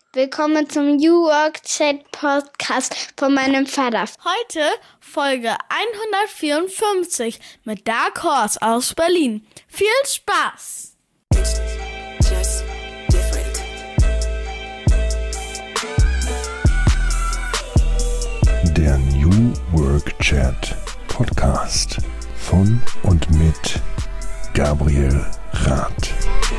Willkommen zum New Work Chat Podcast von meinem Vater. Heute Folge 154 mit Dark Horse aus Berlin. Viel Spaß! Der New Work Chat Podcast von und mit Gabriel Rath.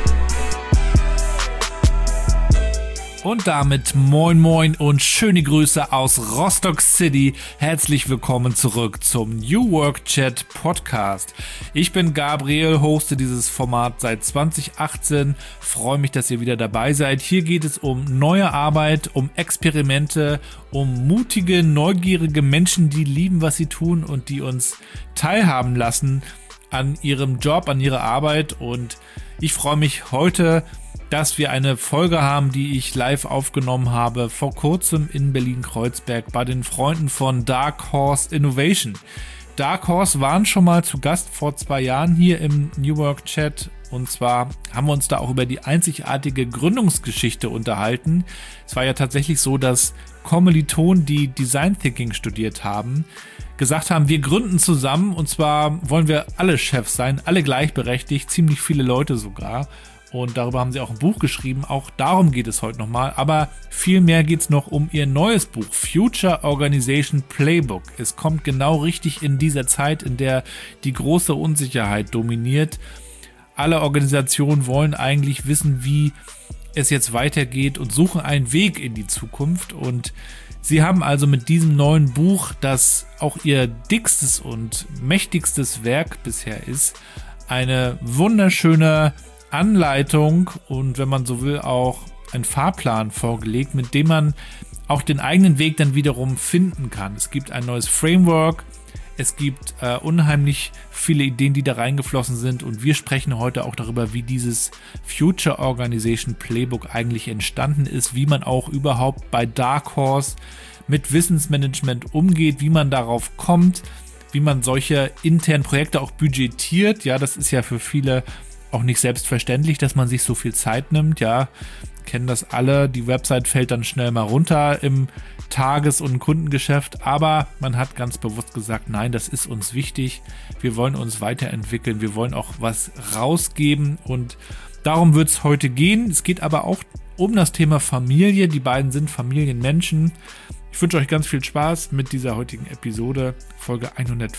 Und damit moin moin und schöne Grüße aus Rostock City. Herzlich willkommen zurück zum New Work Chat Podcast. Ich bin Gabriel, hoste dieses Format seit 2018. Freue mich, dass ihr wieder dabei seid. Hier geht es um neue Arbeit, um Experimente, um mutige, neugierige Menschen, die lieben, was sie tun und die uns teilhaben lassen an ihrem Job, an ihrer Arbeit. Und ich freue mich heute, dass wir eine Folge haben, die ich live aufgenommen habe, vor kurzem in Berlin-Kreuzberg bei den Freunden von Dark Horse Innovation. Dark Horse waren schon mal zu Gast vor 2 Jahren hier im New Work Chat, und zwar haben wir uns da auch über die einzigartige Gründungsgeschichte unterhalten. Es war ja tatsächlich so, dass Kommilitonen, die Design Thinking studiert haben, gesagt haben, wir gründen zusammen, und zwar wollen wir alle Chefs sein, alle gleichberechtigt, ziemlich viele Leute sogar. Und darüber haben sie auch ein Buch geschrieben. Auch darum geht es heute nochmal. Aber viel mehr geht es noch um ihr neues Buch, Future Organization Playbook. Es kommt genau richtig in dieser Zeit, in der die große Unsicherheit dominiert. Alle Organisationen wollen eigentlich wissen, wie es jetzt weitergeht und suchen einen Weg in die Zukunft. Und sie haben also mit diesem neuen Buch, das auch ihr dickstes und mächtigstes Werk bisher ist, eine wunderschöne Anleitung und, wenn man so will, auch einen Fahrplan vorgelegt, mit dem man auch den eigenen Weg dann wiederum finden kann. Es gibt ein neues Framework, es gibt unheimlich viele Ideen, die da reingeflossen sind, und wir sprechen heute auch darüber, wie dieses Future Organization Playbook eigentlich entstanden ist, wie man auch überhaupt bei Dark Horse mit Wissensmanagement umgeht, wie man darauf kommt, wie man solche internen Projekte auch budgetiert. Ja, das ist ja für viele auch nicht selbstverständlich, dass man sich so viel Zeit nimmt. Ja, kennen das alle. Die Website fällt dann schnell mal runter im Tages- und Kundengeschäft. Aber man hat ganz bewusst gesagt, nein, das ist uns wichtig. Wir wollen uns weiterentwickeln. Wir wollen auch was rausgeben. Und darum wird es heute gehen. Es geht aber auch um das Thema Familie. Die beiden sind Familienmenschen. Ich wünsche euch ganz viel Spaß mit dieser heutigen Episode, Folge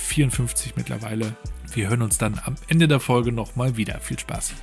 154 mittlerweile. Wir hören uns dann am Ende der Folge nochmal wieder. Viel Spaß.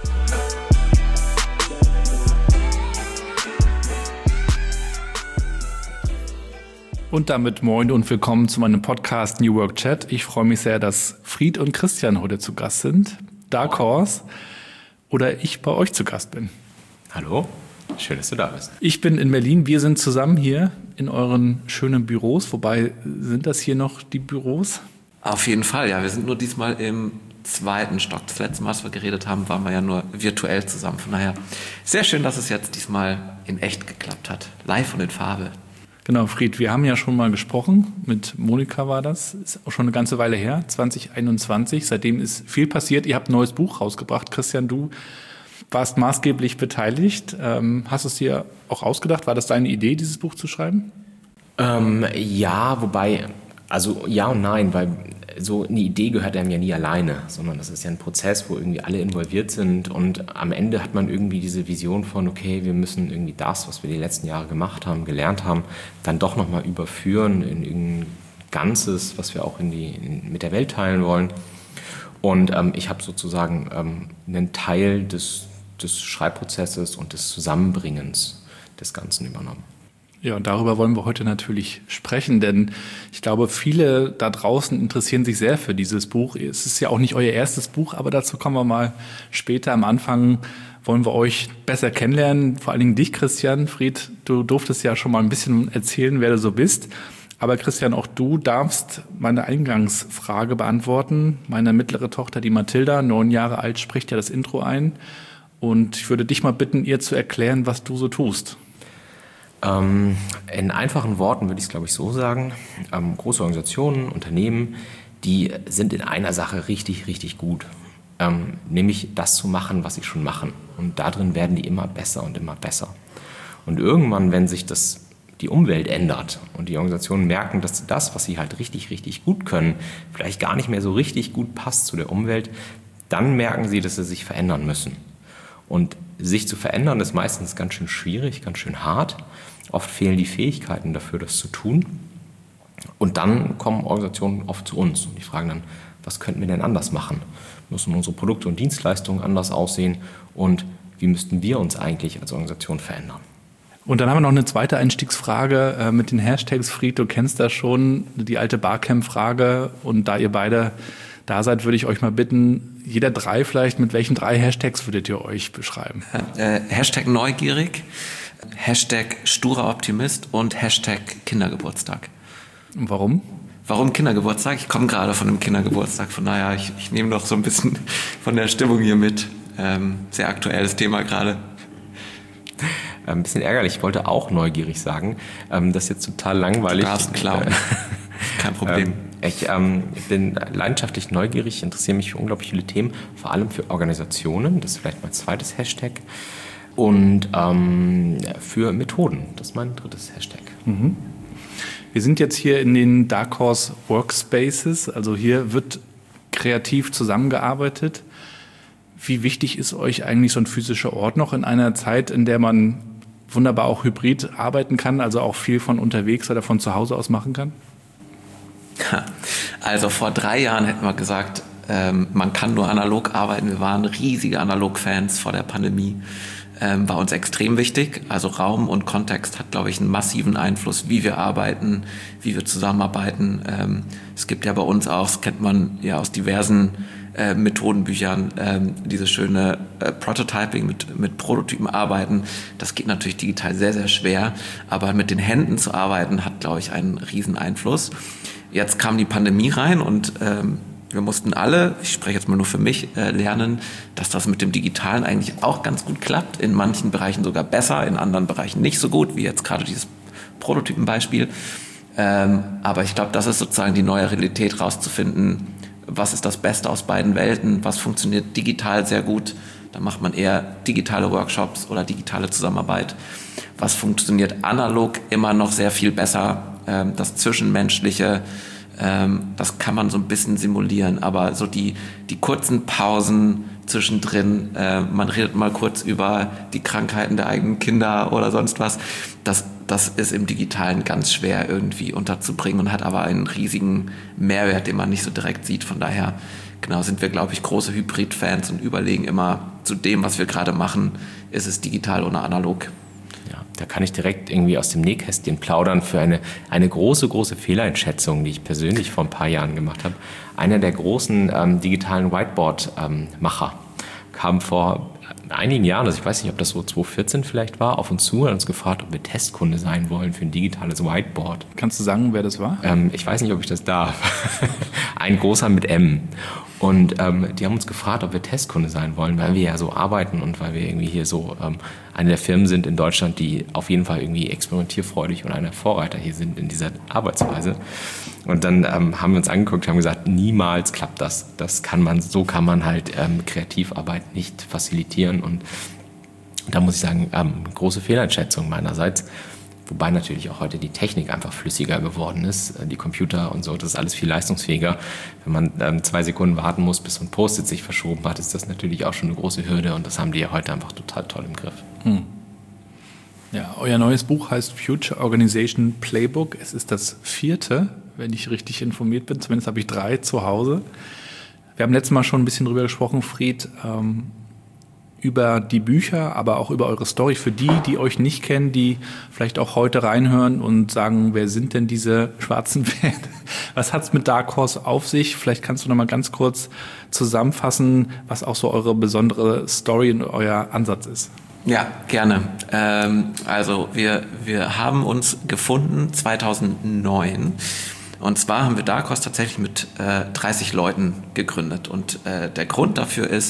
Und damit moin und willkommen zu meinem Podcast New Work Chat. Ich freue mich sehr, dass Fried und Christian heute zu Gast sind. Dark Horse. Oder ich bei euch zu Gast bin. Hallo. Schön, dass du da bist. Ich bin in Berlin. Wir sind zusammen hier in euren schönen Büros. Wobei, sind das hier noch die Büros? Auf jeden Fall, ja. Wir sind nur diesmal im 2. Stock. Das letzte Mal, als wir geredet haben, waren wir ja nur virtuell zusammen. Von daher sehr schön, dass es jetzt diesmal in echt geklappt hat. Live und in Farbe. Genau, Fried, wir haben ja schon mal gesprochen. Mit Monika war das. Ist auch schon eine ganze Weile her, 2021. Seitdem ist viel passiert. Ihr habt ein neues Buch rausgebracht. Christian, du warst maßgeblich beteiligt. Hast du es dir auch ausgedacht? War das deine Idee, dieses Buch zu schreiben? Ja, wobei, also ja und nein, weil so eine Idee gehört einem ja nie alleine, sondern das ist ja ein Prozess, wo irgendwie alle involviert sind, und am Ende hat man irgendwie diese Vision von, okay, wir müssen irgendwie das, was wir die letzten Jahre gemacht haben, gelernt haben, dann doch nochmal überführen in irgendein Ganzes, was wir auch mit der Welt teilen wollen. Und ich habe sozusagen einen Teil des Schreibprozesses und des Zusammenbringens des Ganzen übernommen. Ja, und darüber wollen wir heute natürlich sprechen, denn ich glaube, viele da draußen interessieren sich sehr für dieses Buch. Es ist ja auch nicht euer erstes Buch, aber dazu kommen wir mal später. Am Anfang wollen wir euch besser kennenlernen, vor allen Dingen dich, Christian. Fried, du durftest ja schon mal ein bisschen erzählen, wer du so bist. Aber Christian, auch du darfst meine Eingangsfrage beantworten. Meine mittlere Tochter, die Mathilda, 9 Jahre alt, spricht ja das Intro ein. Und ich würde dich mal bitten, ihr zu erklären, was du so tust. In einfachen Worten würde ich es, glaube ich, so sagen. Große Organisationen, Unternehmen, die sind in einer Sache richtig, richtig gut. Nämlich das zu machen, was sie schon machen. Und darin werden die immer besser und immer besser. Und irgendwann, wenn sich die Umwelt ändert und die Organisationen merken, dass das, was sie halt richtig, richtig gut können, vielleicht gar nicht mehr so richtig gut passt zu der Umwelt, dann merken sie, dass sie sich verändern müssen. Und sich zu verändern ist meistens ganz schön schwierig, ganz schön hart. Oft fehlen die Fähigkeiten dafür, das zu tun. Und dann kommen Organisationen oft zu uns und die fragen dann, was könnten wir denn anders machen? Müssen unsere Produkte und Dienstleistungen anders aussehen? Und wie müssten wir uns eigentlich als Organisation verändern? Und dann haben wir noch eine zweite Einstiegsfrage mit den Hashtags. Fried, du kennst das schon, die alte Barcamp-Frage. Und da ihr beide da seid, würde ich euch mal bitten, jeder 3 vielleicht, mit welchen 3 Hashtags würdet ihr euch beschreiben? Hashtag neugierig, Hashtag sturer Optimist und Hashtag Kindergeburtstag. Und warum? Warum Kindergeburtstag? Ich komme gerade von einem Kindergeburtstag, von daher, ich nehme doch so ein bisschen von der Stimmung hier mit. Sehr aktuelles Thema gerade. Ein bisschen ärgerlich, ich wollte auch neugierig sagen. Das ist jetzt total langweilig. Du darfst klauen. Kein Problem. Ich bin leidenschaftlich neugierig, interessiere mich für unglaublich viele Themen, vor allem für Organisationen, das ist vielleicht mein zweites Hashtag, und für Methoden, das ist mein drittes Hashtag. Mhm. Wir sind jetzt hier in den Dark Horse Workspaces, also hier wird kreativ zusammengearbeitet. Wie wichtig ist euch eigentlich so ein physischer Ort noch in einer Zeit, in der man wunderbar auch hybrid arbeiten kann, also auch viel von unterwegs oder von zu Hause aus machen kann? Also vor 3 Jahren hätten wir gesagt, man kann nur analog arbeiten. Wir waren riesige Analog-Fans vor der Pandemie. War uns extrem wichtig. Also Raum und Kontext hat, glaube ich, einen massiven Einfluss, wie wir arbeiten, wie wir zusammenarbeiten. Es gibt ja bei uns auch, das kennt man ja aus diversen Methodenbüchern, diese schöne Prototyping mit Prototypen arbeiten. Das geht natürlich digital sehr, sehr schwer. Aber mit den Händen zu arbeiten, hat, glaube ich, einen riesen Einfluss. Jetzt kam die Pandemie rein und wir mussten alle, ich spreche jetzt mal nur für mich, lernen, dass das mit dem Digitalen eigentlich auch ganz gut klappt. In manchen Bereichen sogar besser, in anderen Bereichen nicht so gut, wie jetzt gerade dieses Prototypenbeispiel. Aber ich glaube, das ist sozusagen die neue Realität, rauszufinden, was ist das Beste aus beiden Welten, was funktioniert digital sehr gut. Da macht man eher digitale Workshops oder digitale Zusammenarbeit. Was funktioniert analog immer noch sehr viel besser. Das Zwischenmenschliche, das kann man so ein bisschen simulieren, aber so die kurzen Pausen zwischendrin, man redet mal kurz über die Krankheiten der eigenen Kinder oder sonst was, das ist im Digitalen ganz schwer irgendwie unterzubringen und hat aber einen riesigen Mehrwert, den man nicht so direkt sieht. Von daher, genau, sind wir, glaube ich, große Hybrid-Fans und überlegen immer zu dem, was wir gerade machen, ist es digital oder analog. Ja, da kann ich direkt irgendwie aus dem Nähkästchen plaudern für eine große, große Fehleinschätzung, die ich persönlich vor ein paar Jahren gemacht habe. Einer der großen digitalen Whiteboard-Macher kam vor einigen Jahren, also ich weiß nicht, ob das so 2014 vielleicht war, auf uns zu und hat uns gefragt, ob wir Testkunde sein wollen für ein digitales Whiteboard. Kannst du sagen, wer das war? Ich weiß nicht, ob ich das darf. Ein großer mit M. Und die haben uns gefragt, ob wir Testkunde sein wollen, weil wir ja so arbeiten und weil wir irgendwie hier so eine der Firmen sind in Deutschland, die auf jeden Fall irgendwie experimentierfreudig und einer Vorreiter hier sind in dieser Arbeitsweise. Und dann haben wir uns angeguckt, haben gesagt, niemals klappt das. So kann man halt Kreativarbeit nicht facilitieren. Und da muss ich sagen, große Fehleinschätzung meinerseits. Wobei natürlich auch heute die Technik einfach flüssiger geworden ist. Die Computer und so, das ist alles viel leistungsfähiger. Wenn man 2 Sekunden warten muss, bis so ein Post-it sich verschoben hat, ist das natürlich auch schon eine große Hürde. Und das haben die ja heute einfach total toll im Griff. Ja, euer neues Buch heißt Future Organization Playbook. Es ist das 4., wenn ich richtig informiert bin. Zumindest habe ich 3 zu Hause. Wir haben letztes Mal schon ein bisschen drüber gesprochen, Fried, über die Bücher, aber auch über eure Story. Für die euch nicht kennen, die vielleicht auch heute reinhören und sagen, wer sind denn diese schwarzen Pferde? Was hat's mit Dark Horse auf sich? Vielleicht kannst du noch mal ganz kurz zusammenfassen, was auch so eure besondere Story und euer Ansatz ist. Ja, gerne. Also wir haben uns gefunden 2009. Und zwar haben wir Dark Horse tatsächlich mit 30 Leuten gegründet. Und der Grund dafür ist,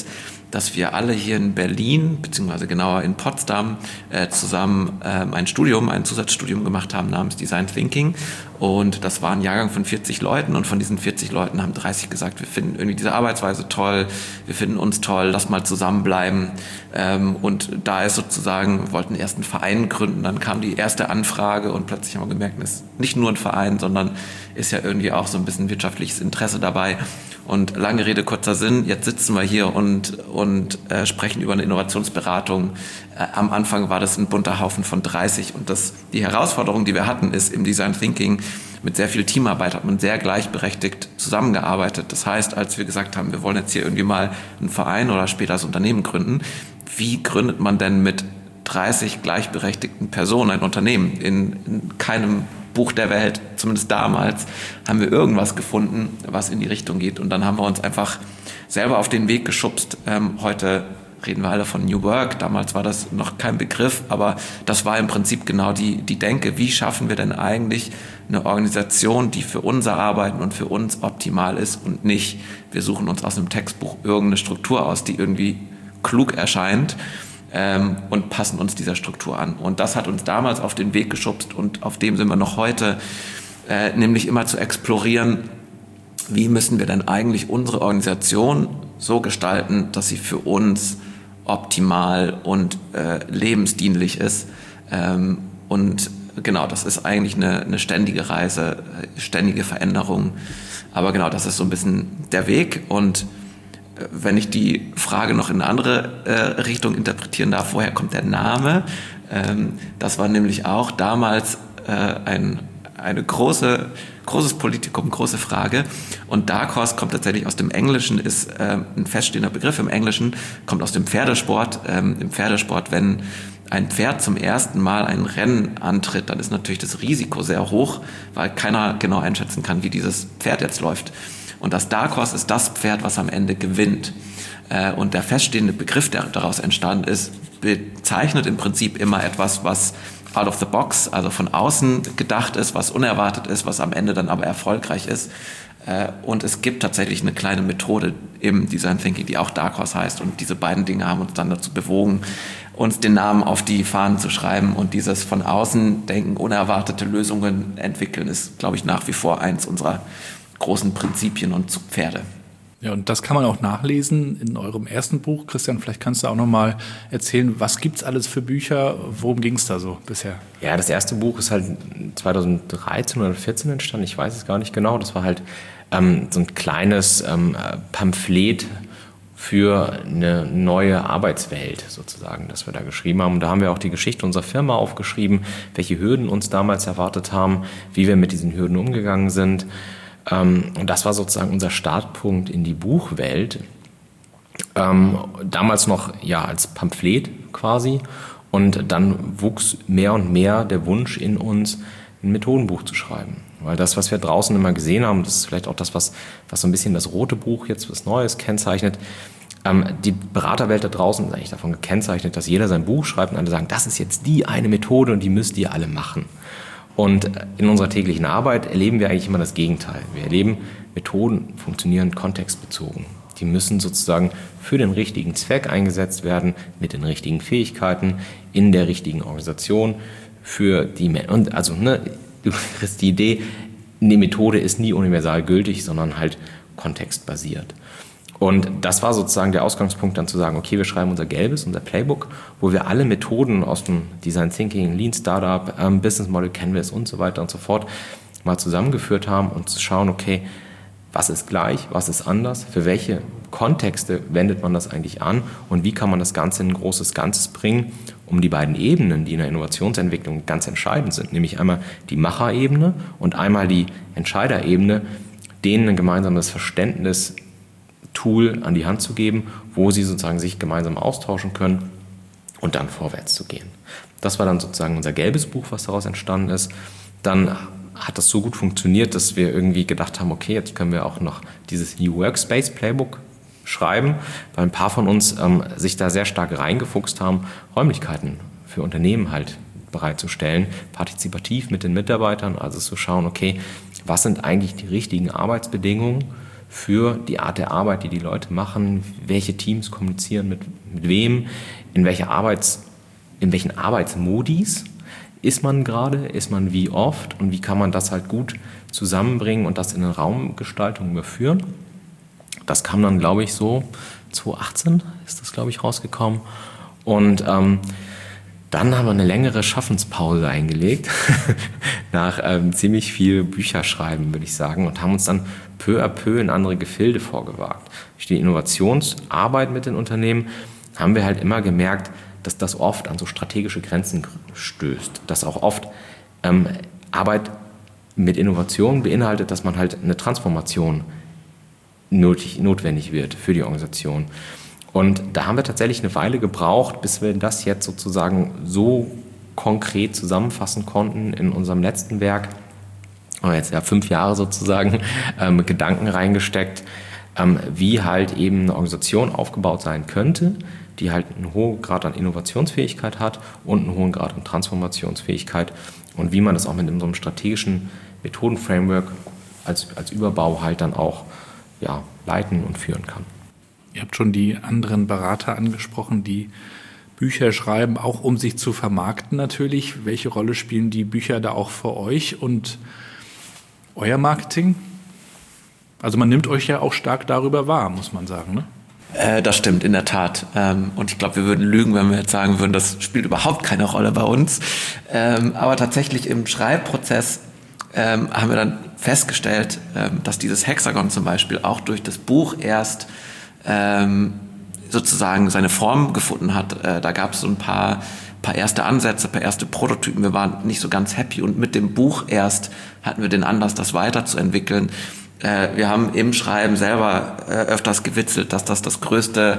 dass wir alle hier in Berlin, beziehungsweise genauer in Potsdam, zusammen ein Zusatzstudium gemacht haben namens Design Thinking. Und das war ein Jahrgang von 40 Leuten und von diesen 40 Leuten haben 30 gesagt, wir finden irgendwie diese Arbeitsweise toll, wir finden uns toll, lass mal zusammenbleiben. Und da ist sozusagen, wir wollten erst einen Verein gründen, dann kam die erste Anfrage und plötzlich haben wir gemerkt, es ist nicht nur ein Verein, sondern ist ja irgendwie auch so ein bisschen wirtschaftliches Interesse dabei. Und lange Rede, kurzer Sinn, jetzt sitzen wir hier und sprechen über eine Innovationsberatung. Am Anfang war das ein bunter Haufen von 30 und die Herausforderung, die wir hatten, ist im Design Thinking, mit sehr viel Teamarbeit hat man sehr gleichberechtigt zusammengearbeitet. Das heißt, als wir gesagt haben, wir wollen jetzt hier irgendwie mal einen Verein oder später das Unternehmen gründen, wie gründet man denn mit 30 gleichberechtigten Personen ein Unternehmen? In keinem Buch der Welt, zumindest damals, haben wir irgendwas gefunden, was in die Richtung geht. Und dann haben wir uns einfach selber auf den Weg geschubst. Heute reden wir alle von New Work. Damals war das noch kein Begriff, aber das war im Prinzip genau die Denke. Wie schaffen wir denn eigentlich eine Organisation, die für unser Arbeiten und für uns optimal ist und nicht, wir suchen uns aus einem Textbuch irgendeine Struktur aus, die irgendwie klug erscheint, und passen uns dieser Struktur an. Und das hat uns damals auf den Weg geschubst und auf dem sind wir noch heute, nämlich immer zu explorieren, wie müssen wir denn eigentlich unsere Organisation so gestalten, dass sie für uns optimal und lebensdienlich ist. Und genau, das ist eigentlich eine ständige Reise, ständige Veränderung. Aber genau, das ist so ein bisschen der Weg. Und wenn ich die Frage noch in eine andere Richtung interpretieren darf, woher kommt der Name? Das war nämlich auch damals eine großes Politikum, große Frage. Und Dark Horse kommt tatsächlich aus dem Englischen, ist ein feststehender Begriff im Englischen, kommt aus dem Pferdesport. Im Pferdesport, wenn ein Pferd zum ersten Mal ein Rennen antritt, dann ist natürlich das Risiko sehr hoch, weil keiner genau einschätzen kann, wie dieses Pferd jetzt läuft. Und das Dark Horse ist das Pferd, was am Ende gewinnt. Und der feststehende Begriff, der daraus entstanden ist, bezeichnet im Prinzip immer etwas, was out of the box, also von außen gedacht ist, was unerwartet ist, was am Ende dann aber erfolgreich ist. Und es gibt tatsächlich eine kleine Methode im Design Thinking, die auch Dark Horse heißt. Und diese beiden Dinge haben uns dann dazu bewogen, uns den Namen auf die Fahnen zu schreiben. Und dieses von außen denken, unerwartete Lösungen entwickeln, ist, glaube ich, nach wie vor eins unserer großen Prinzipien und Zugpferde. Ja, und das kann man auch nachlesen in eurem ersten Buch. Christian, vielleicht kannst du auch noch mal erzählen, was gibt's alles für Bücher? Worum ging es da so bisher? Ja, das erste Buch ist halt 2013 oder 2014 entstanden. Ich weiß es gar nicht genau. Das war halt so ein kleines Pamphlet für eine neue Arbeitswelt sozusagen, das wir da geschrieben haben. Und da haben wir auch die Geschichte unserer Firma aufgeschrieben, welche Hürden uns damals erwartet haben, wie wir mit diesen Hürden umgegangen sind. Und das war sozusagen unser Startpunkt in die Buchwelt. Damals noch ja als Pamphlet quasi. Und dann wuchs mehr und mehr der Wunsch in uns, ein Methodenbuch zu schreiben. Weil das, was wir draußen immer gesehen haben, das ist vielleicht auch das, was so ein bisschen das rote Buch jetzt was Neues kennzeichnet. Die Beraterwelt da draußen ist eigentlich davon gekennzeichnet, dass jeder sein Buch schreibt und alle sagen, das ist jetzt die eine Methode und die müsst ihr alle machen. Und in unserer täglichen Arbeit erleben wir eigentlich immer das Gegenteil. Wir erleben, Methoden funktionieren kontextbezogen. Die müssen sozusagen für den richtigen Zweck eingesetzt werden, mit den richtigen Fähigkeiten, in der richtigen Organisation, für die und also du kriegst die Idee, eine Methode ist nie universal gültig, sondern halt kontextbasiert. Und das war sozusagen der Ausgangspunkt, dann zu sagen, okay, wir schreiben unser unser Playbook, wo wir alle Methoden aus dem Design Thinking, Lean Startup, Business Model Canvas und so weiter und so fort mal zusammengeführt haben und zu schauen, okay, was ist gleich, was ist anders, für welche Kontexte wendet man das eigentlich an und wie kann man das Ganze in ein großes Ganzes bringen, um die beiden Ebenen, die in der Innovationsentwicklung ganz entscheidend sind, nämlich einmal die Macherebene und einmal die Entscheiderebene, denen ein gemeinsames Verständnis Tool an die Hand zu geben, wo sie sozusagen sich gemeinsam austauschen können und dann vorwärts zu gehen. Das war dann sozusagen unser gelbes Buch, was daraus entstanden ist. Dann hat das so gut funktioniert, dass wir irgendwie gedacht haben, okay, jetzt können wir auch noch dieses New Workspace Playbook schreiben, weil ein paar von uns sich da sehr stark reingefuchst haben, Räumlichkeiten für Unternehmen halt bereitzustellen, partizipativ mit den Mitarbeitern, also zu schauen, okay, was sind eigentlich die richtigen Arbeitsbedingungen für die Art der Arbeit, die die Leute machen, welche Teams kommunizieren mit wem, in welchen Arbeitsmodis ist man gerade, ist man wie oft und wie kann man das halt gut zusammenbringen und das in eine Raumgestaltung überführen. Das kam dann, glaube ich, so 2018 ist das, glaube ich, rausgekommen. Und dann haben wir eine längere Schaffenspause eingelegt, nach ziemlich viel Bücherschreiben, würde ich sagen, und haben uns dann peu à peu in andere Gefilde vorgewagt. Durch die Innovationsarbeit mit den Unternehmen haben wir halt immer gemerkt, dass das oft an so strategische Grenzen stößt. Dass auch oft Arbeit mit Innovation beinhaltet, dass man halt eine Transformation notwendig wird für die Organisation. Und da haben wir tatsächlich eine Weile gebraucht, bis wir das jetzt sozusagen so konkret zusammenfassen konnten in unserem letzten Werk. Wir haben jetzt ja 5 Jahre sozusagen Gedanken reingesteckt, wie halt eben eine Organisation aufgebaut sein könnte, die halt einen hohen Grad an Innovationsfähigkeit hat und einen hohen Grad an Transformationsfähigkeit und wie man das auch mit so einem strategischen Methodenframework als Überbau halt dann auch leiten und führen kann. Ihr habt schon die anderen Berater angesprochen, die Bücher schreiben, auch um sich zu vermarkten natürlich. Welche Rolle spielen die Bücher da auch für euch und euer Marketing? Also man nimmt euch ja auch stark darüber wahr, muss man sagen, ne? Das stimmt, in der Tat. Und ich glaube, wir würden lügen, wenn wir jetzt sagen würden, das spielt überhaupt keine Rolle bei uns. Aber tatsächlich im Schreibprozess haben wir dann festgestellt, dass dieses Hexagon zum Beispiel auch durch das Buch erst sozusagen seine Form gefunden hat. Da gab es so ein paar erste Ansätze, ein paar erste Prototypen. Wir waren nicht so ganz happy und mit dem Buch erst hatten wir den Anlass, das weiterzuentwickeln. Wir haben im Schreiben selber öfters gewitzelt, dass das größte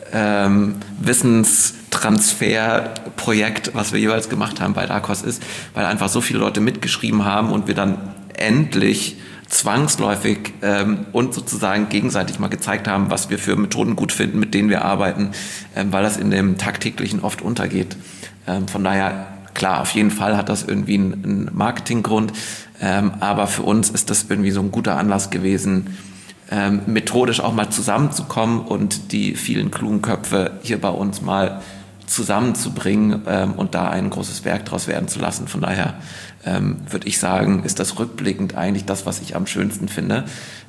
Wissenstransferprojekt, was wir jeweils gemacht haben bei Dark Horse ist, weil einfach so viele Leute mitgeschrieben haben und wir dann endlich zwangsläufig und sozusagen gegenseitig mal gezeigt haben, was wir für Methoden gut finden, mit denen wir arbeiten, weil das in dem Tagtäglichen oft untergeht. Von daher, klar, auf jeden Fall hat das irgendwie einen Marketinggrund, aber für uns ist das irgendwie so ein guter Anlass gewesen, methodisch auch mal zusammenzukommen und die vielen klugen Köpfe hier bei uns mal zusammenzubringen und da ein großes Werk draus werden zu lassen. Von daher würde ich sagen, ist das rückblickend eigentlich das, was ich am schönsten finde,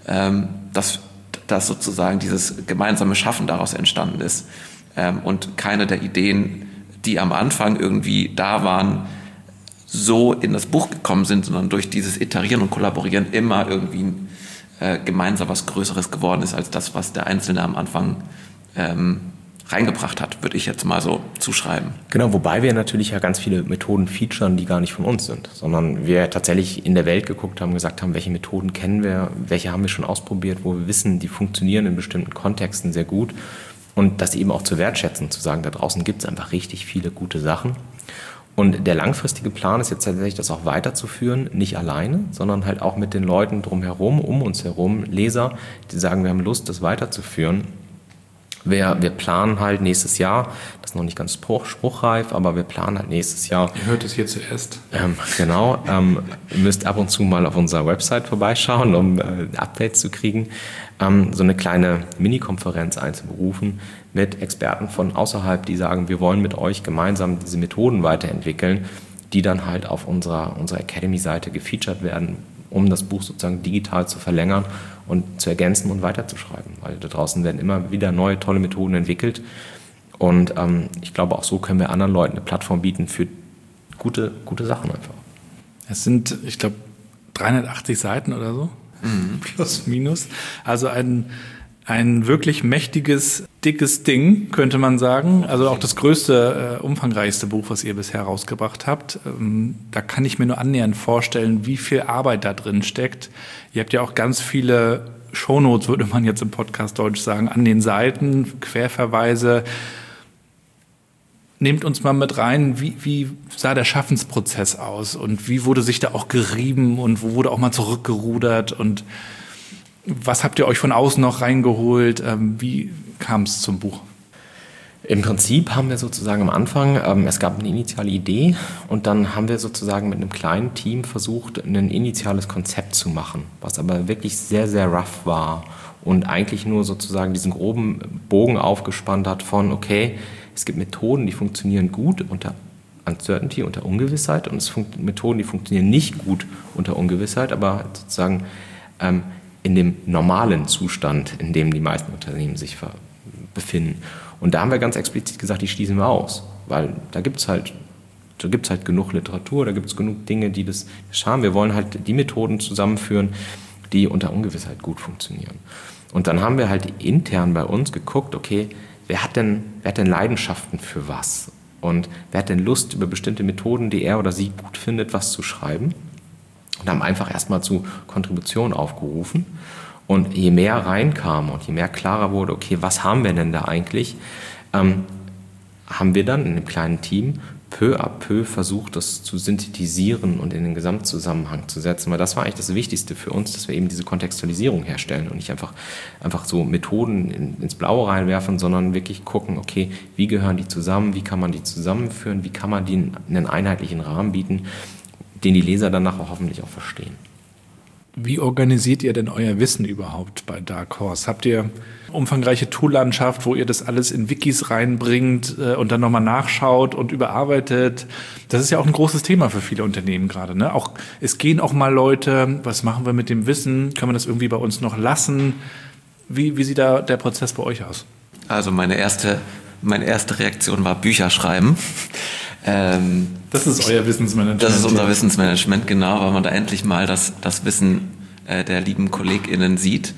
dass sozusagen dieses gemeinsame Schaffen daraus entstanden ist und keine der Ideen, die am Anfang irgendwie da waren, so in das Buch gekommen sind, sondern durch dieses Iterieren und Kollaborieren immer irgendwie gemeinsam was Größeres geworden ist, als das, was der Einzelne am Anfang reingebracht hat, würde ich jetzt mal so zuschreiben. Genau, wobei wir natürlich ja ganz viele Methoden featuren, die gar nicht von uns sind, sondern wir tatsächlich in der Welt geguckt haben, gesagt haben, welche Methoden kennen wir, welche haben wir schon ausprobiert, wo wir wissen, die funktionieren in bestimmten Kontexten sehr gut und das eben auch zu wertschätzen, zu sagen, da draußen gibt es einfach richtig viele gute Sachen. Und der langfristige Plan ist jetzt tatsächlich, das auch weiterzuführen, nicht alleine, sondern halt auch mit den Leuten drumherum, um uns herum, Leser, die sagen, wir haben Lust, das weiterzuführen. Wir planen halt nächstes Jahr, das ist noch nicht ganz spruchreif, aber wir planen halt nächstes Jahr. Ihr hört es hier zuerst. Genau, ihr müsst ab und zu mal auf unserer Website vorbeischauen, um Updates zu kriegen. So eine kleine Mini-Konferenz einzuberufen mit Experten von außerhalb, die sagen, wir wollen mit euch gemeinsam diese Methoden weiterentwickeln, die dann halt auf unserer Academy-Seite gefeatured werden, um das Buch sozusagen digital zu verlängern und zu ergänzen und weiterzuschreiben. Weil da draußen werden immer wieder neue, tolle Methoden entwickelt. Und ich glaube, auch so können wir anderen Leuten eine Plattform bieten für gute Sachen einfach. Es sind, ich glaube, 380 Seiten oder so, plus minus. Also ein wirklich mächtiges, dickes Ding, könnte man sagen. Also auch das größte, umfangreichste Buch, was ihr bisher rausgebracht habt. Da kann ich mir nur annähernd vorstellen, wie viel Arbeit da drin steckt. Ihr habt ja auch ganz viele Shownotes, würde man jetzt im Podcast Deutsch sagen, an den Seiten, Querverweise. Nehmt uns mal mit rein, wie sah der Schaffensprozess aus und wie wurde sich da auch gerieben und wo wurde auch mal zurückgerudert und was habt ihr euch von außen noch reingeholt? Wie kam es zum Buch? Im Prinzip haben wir sozusagen am Anfang, es gab eine initiale Idee und dann haben wir sozusagen mit einem kleinen Team versucht, ein initiales Konzept zu machen, was aber wirklich sehr, sehr rough war und eigentlich nur sozusagen diesen groben Bogen aufgespannt hat von, okay, es gibt Methoden, die funktionieren gut unter Uncertainty, unter Ungewissheit, und es gibt Methoden, die funktionieren nicht gut unter Ungewissheit, aber sozusagen in dem normalen Zustand, in dem die meisten Unternehmen sich befinden. Und da haben wir ganz explizit gesagt, die schließen wir aus, weil da gibt es halt genug Literatur, da gibt es genug Dinge, die das haben. Wir wollen halt die Methoden zusammenführen, die unter Ungewissheit gut funktionieren. Und dann haben wir halt intern bei uns geguckt, okay, wer hat denn Leidenschaften für was? Und wer hat denn Lust, über bestimmte Methoden, die er oder sie gut findet, was zu schreiben? Und haben einfach erstmal zu Kontributionen aufgerufen. Und je mehr reinkam und je mehr klarer wurde, okay, was haben wir denn da eigentlich, haben wir dann in einem kleinen Team peu à peu versucht, das zu synthetisieren und in den Gesamtzusammenhang zu setzen. Weil das war eigentlich das Wichtigste für uns, dass wir eben diese Kontextualisierung herstellen und nicht einfach so Methoden ins Blaue reinwerfen, sondern wirklich gucken, okay, wie gehören die zusammen, wie kann man die zusammenführen, wie kann man die in einen einheitlichen Rahmen bieten, den die Leser danach auch hoffentlich auch verstehen. Wie organisiert ihr denn euer Wissen überhaupt bei Dark Horse? Habt ihr umfangreiche Toollandschaft, wo ihr das alles in Wikis reinbringt und dann nochmal nachschaut und überarbeitet? Das ist ja auch ein großes Thema für viele Unternehmen gerade, ne? Es gehen auch mal Leute, was machen wir mit dem Wissen? Können wir das irgendwie bei uns noch lassen? Wie sieht da der Prozess bei euch aus? Also meine erste Reaktion war Bücher schreiben. Das ist euer Wissensmanagement. Das ist unser Wissensmanagement, genau, weil man da endlich mal das Wissen der lieben KollegInnen sieht.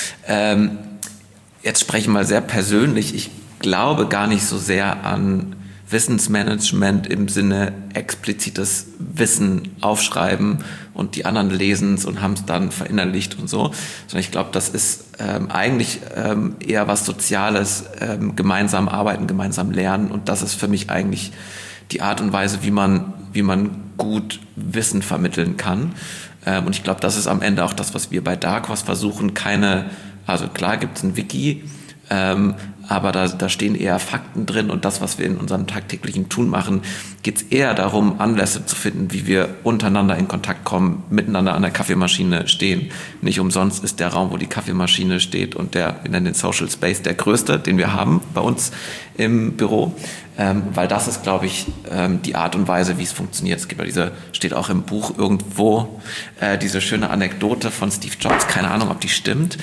Jetzt spreche ich mal sehr persönlich. Ich glaube gar nicht so sehr an Wissensmanagement im Sinne explizites Wissen aufschreiben und die anderen lesen es und haben es dann verinnerlicht und so, sondern ich glaube, das ist eigentlich eher was Soziales, gemeinsam arbeiten, gemeinsam lernen, und das ist für mich eigentlich die Art und Weise, wie man gut Wissen vermitteln kann. Und ich glaube, das ist am Ende auch das, was wir bei Dark Horse versuchen. Also klar gibt es ein Wiki, aber da stehen eher Fakten drin, und das, was wir in unserem tagtäglichen Tun machen, geht es eher darum, Anlässe zu finden, wie wir untereinander in Kontakt kommen, miteinander an der Kaffeemaschine stehen. Nicht umsonst ist der Raum, wo die Kaffeemaschine steht, und wir nennen den Social Space, der größte, den wir haben bei uns im Büro, weil das ist, glaube ich, die Art und Weise, wie es funktioniert. Es gibt ja steht auch im Buch irgendwo, diese schöne Anekdote von Steve Jobs, keine Ahnung, ob die stimmt,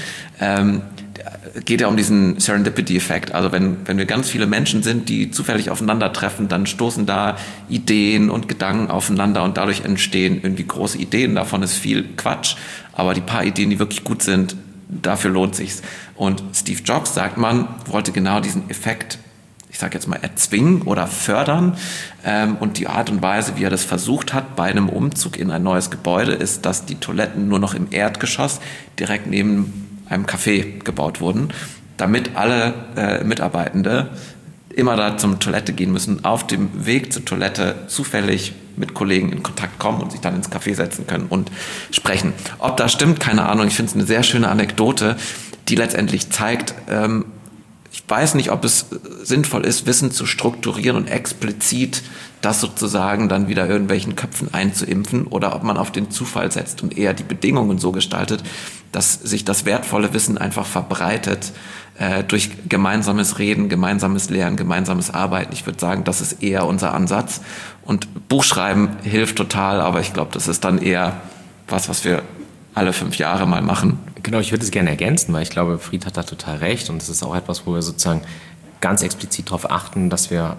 geht ja um diesen Serendipity-Effekt. Also wenn wir ganz viele Menschen sind, die zufällig aufeinandertreffen, dann stoßen da Ideen und Gedanken aufeinander und dadurch entstehen irgendwie große Ideen. Davon ist viel Quatsch, aber die paar Ideen, die wirklich gut sind, dafür lohnt sich's. Und Steve Jobs, sagt man, wollte genau diesen Effekt, ich sage jetzt mal, erzwingen oder fördern. Und die Art und Weise, wie er das versucht hat bei einem Umzug in ein neues Gebäude, ist, dass die Toiletten nur noch im Erdgeschoss direkt neben einem Café gebaut wurden, damit alle Mitarbeitende immer da zum Toilette gehen müssen, auf dem Weg zur Toilette zufällig mit Kollegen in Kontakt kommen und sich dann ins Café setzen können und sprechen. Ob das stimmt, keine Ahnung. Ich finde es eine sehr schöne Anekdote, die letztendlich zeigt, ich weiß nicht, ob es sinnvoll ist, Wissen zu strukturieren und explizit das sozusagen dann wieder irgendwelchen Köpfen einzuimpfen, oder ob man auf den Zufall setzt und eher die Bedingungen so gestaltet, dass sich das wertvolle Wissen einfach verbreitet durch gemeinsames Reden, gemeinsames Lernen, gemeinsames Arbeiten. Ich würde sagen, das ist eher unser Ansatz. Und Buchschreiben hilft total, aber ich glaube, das ist dann eher was wir alle 5 Jahre mal machen. Genau, ich würde es gerne ergänzen, weil ich glaube, Fried hat da total recht, und es ist auch etwas, wo wir sozusagen ganz explizit darauf achten, dass wir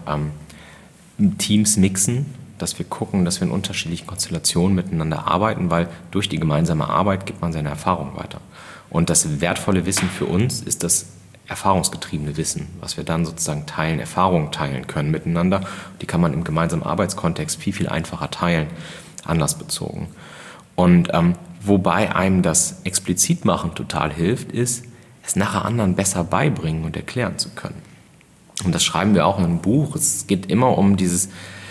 Teams mixen, dass wir gucken, dass wir in unterschiedlichen Konstellationen miteinander arbeiten, weil durch die gemeinsame Arbeit gibt man seine Erfahrung weiter. Und das wertvolle Wissen für uns ist das erfahrungsgetriebene Wissen, was wir dann sozusagen teilen, Erfahrungen teilen können miteinander. Die kann man im gemeinsamen Arbeitskontext viel, viel einfacher teilen, anlassbezogen. Und wobei einem das explizit machen total hilft, ist, es nachher anderen besser beibringen und erklären zu können. Und das schreiben wir auch in einem Buch. Es geht immer um dieses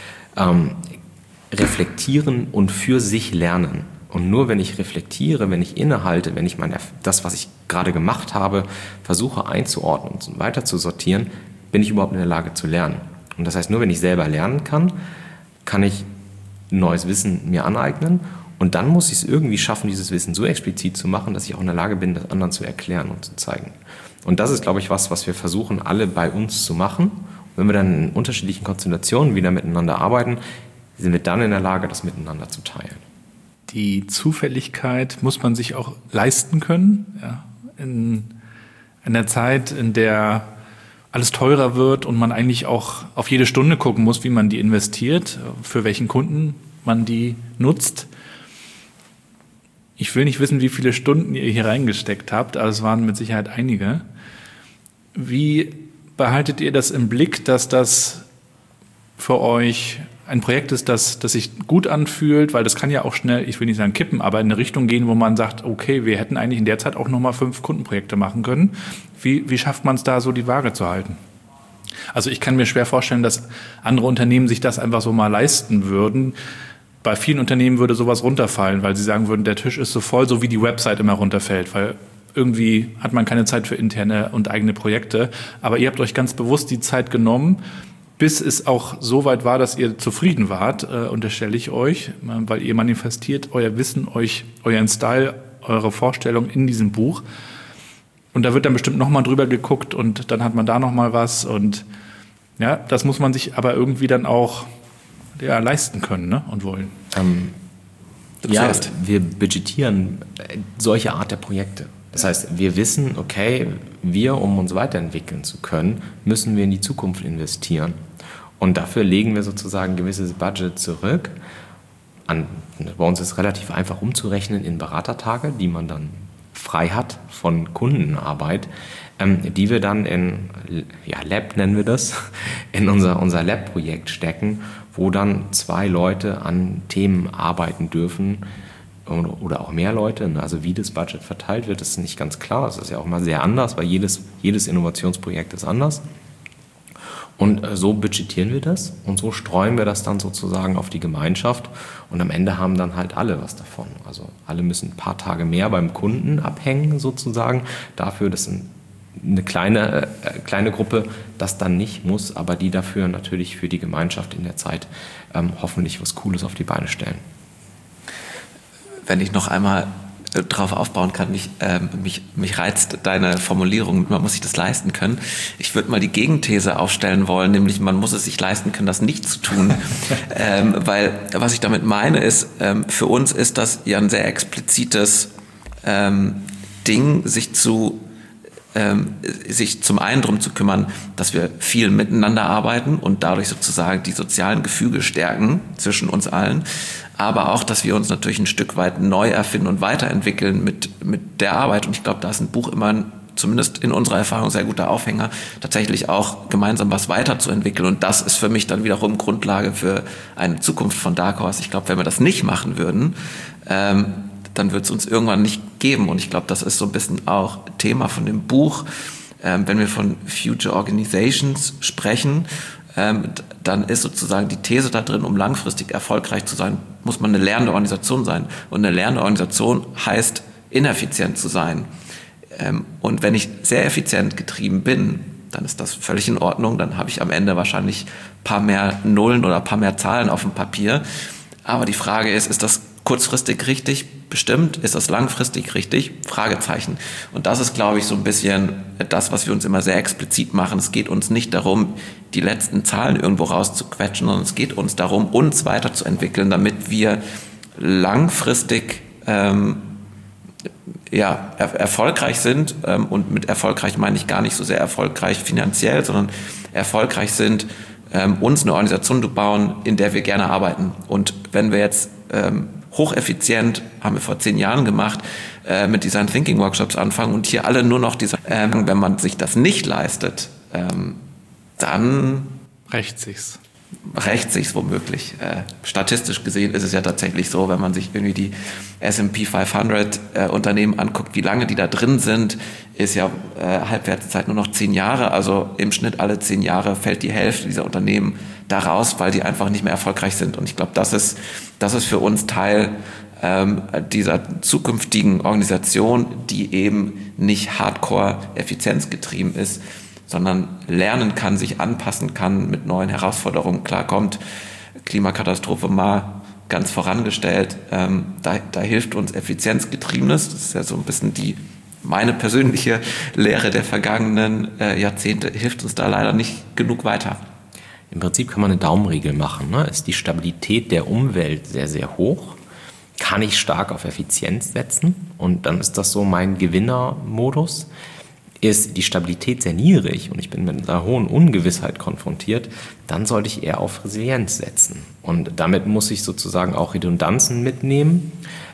Reflektieren und für sich lernen. Und nur wenn ich reflektiere, wenn ich innehalte, wenn ich das, was ich gerade gemacht habe, versuche einzuordnen und weiter zu sortieren, bin ich überhaupt in der Lage zu lernen. Und das heißt, nur wenn ich selber lernen kann, kann ich neues Wissen mir aneignen. Und dann muss ich es irgendwie schaffen, dieses Wissen so explizit zu machen, dass ich auch in der Lage bin, das anderen zu erklären und zu zeigen. Und das ist, glaube ich, was wir versuchen, alle bei uns zu machen. Und wenn wir dann in unterschiedlichen Konstellationen wieder miteinander arbeiten, sind wir dann in der Lage, das miteinander zu teilen. Die Zufälligkeit muss man sich auch leisten können. Ja. In einer Zeit, in der alles teurer wird und man eigentlich auch auf jede Stunde gucken muss, wie man die investiert, für welchen Kunden man die nutzt. Ich will nicht wissen, wie viele Stunden ihr hier reingesteckt habt, aber es waren mit Sicherheit einige. Wie behaltet ihr das im Blick, dass das für euch ein Projekt ist, das sich gut anfühlt, weil das kann ja auch schnell, ich will nicht sagen kippen, aber in eine Richtung gehen, wo man sagt, okay, wir hätten eigentlich in der Zeit auch nochmal 5 Kundenprojekte machen können. Wie schafft man es da so, die Waage zu halten? Also ich kann mir schwer vorstellen, dass andere Unternehmen sich das einfach so mal leisten würden. Bei vielen Unternehmen würde sowas runterfallen, weil sie sagen würden, der Tisch ist so voll, so wie die Website immer runterfällt, weil irgendwie hat man keine Zeit für interne und eigene Projekte. Aber ihr habt euch ganz bewusst die Zeit genommen, bis es auch so weit war, dass ihr zufrieden wart, unterstelle ich euch, weil ihr manifestiert euer Wissen, euren Style, eure Vorstellung in diesem Buch. Und da wird dann bestimmt nochmal drüber geguckt und dann hat man da nochmal was. Und ja, das muss man sich aber irgendwie dann auch leisten können, ne? Und wollen. Wir budgetieren solche Art der Projekte. Das heißt, wir wissen, okay, um uns weiterentwickeln zu können, müssen wir in die Zukunft investieren. Und dafür legen wir sozusagen ein gewisses Budget zurück. Bei uns ist es relativ einfach umzurechnen in Beratertage, die man dann frei hat von Kundenarbeit, die wir dann in Lab nennen wir das, in unser Lab-Projekt stecken, wo dann 2 Leute an Themen arbeiten dürfen oder auch mehr Leute. Also wie das Budget verteilt wird, ist nicht ganz klar. Das ist ja auch mal sehr anders, weil jedes Innovationsprojekt ist anders. Und so budgetieren wir das und so streuen wir das dann sozusagen auf die Gemeinschaft und am Ende haben dann halt alle was davon. Also alle müssen ein paar Tage mehr beim Kunden abhängen sozusagen, dafür, dass eine kleine Gruppe das dann nicht muss, aber die dafür natürlich für die Gemeinschaft in der Zeit hoffentlich was Cooles auf die Beine stellen. Wenn ich noch einmal drauf aufbauen kann, mich reizt deine Formulierung, man muss sich das leisten können. Ich würde mal die Gegenthese aufstellen wollen, nämlich man muss es sich leisten können, das nicht zu tun. Weil was ich damit meine ist, für uns ist das ja ein sehr explizites Ding, sich zum einen darum zu kümmern, dass wir viel miteinander arbeiten und dadurch sozusagen die sozialen Gefüge stärken zwischen uns allen, aber auch, dass wir uns natürlich ein Stück weit neu erfinden und weiterentwickeln mit der Arbeit. Und ich glaube, da ist ein Buch immer, zumindest in unserer Erfahrung, sehr guter Aufhänger, tatsächlich auch gemeinsam was weiterzuentwickeln. Und das ist für mich dann wiederum Grundlage für eine Zukunft von Dark Horse. Ich glaube, wenn wir das nicht machen würden, dann wird es uns irgendwann nicht geben. Und ich glaube, das ist so ein bisschen auch Thema von dem Buch. Wenn wir von Future Organizations sprechen, dann ist sozusagen die These da drin, um langfristig erfolgreich zu sein, muss man eine lernende Organisation sein. Und eine lernende Organisation heißt, ineffizient zu sein. Und wenn ich sehr effizient getrieben bin, dann ist das völlig in Ordnung. Dann habe ich am Ende wahrscheinlich ein paar mehr Nullen oder ein paar mehr Zahlen auf dem Papier. Aber die Frage ist das kurzfristig richtig? Bestimmt. Ist das langfristig richtig? Fragezeichen. Und das ist, glaube ich, so ein bisschen das, was wir uns immer sehr explizit machen. Es geht uns nicht darum, die letzten Zahlen irgendwo rauszuquetschen, sondern es geht uns darum, uns weiterzuentwickeln, damit wir langfristig erfolgreich sind. Und mit erfolgreich meine ich gar nicht so sehr erfolgreich finanziell, sondern erfolgreich sind, uns eine Organisation zu bauen, in der wir gerne arbeiten. Und wenn wir jetzt hocheffizient, haben wir vor 10 Jahren gemacht, mit Design Thinking Workshops anfangen und hier alle nur noch wenn man sich das nicht leistet, dann rächt sich's womöglich. Statistisch gesehen ist es ja tatsächlich so, wenn man sich irgendwie die S&P 500 Unternehmen anguckt, wie lange die da drin sind, ist ja Halbwertszeit nur noch 10 Jahre. Also im Schnitt alle 10 Jahre fällt die Hälfte dieser Unternehmen da raus, weil die einfach nicht mehr erfolgreich sind. Und ich glaube, das ist für uns Teil dieser zukünftigen Organisation, die eben nicht hardcore effizienzgetrieben ist, sondern lernen kann, sich anpassen kann, mit neuen Herausforderungen klarkommt. Klimakatastrophe mal ganz vorangestellt. Da hilft uns Effizienzgetriebenes. Das ist ja so ein bisschen meine persönliche Lehre der vergangenen Jahrzehnte, hilft uns da leider nicht genug weiter. Im Prinzip kann man eine Daumenregel machen. Ne? Ist die Stabilität der Umwelt sehr, sehr hoch? Kann ich stark auf Effizienz setzen? Und dann ist das so mein Gewinnermodus. Ist die Stabilität sehr niedrig und ich bin mit einer hohen Ungewissheit konfrontiert, dann sollte ich eher auf Resilienz setzen. Und damit muss ich sozusagen auch Redundanzen mitnehmen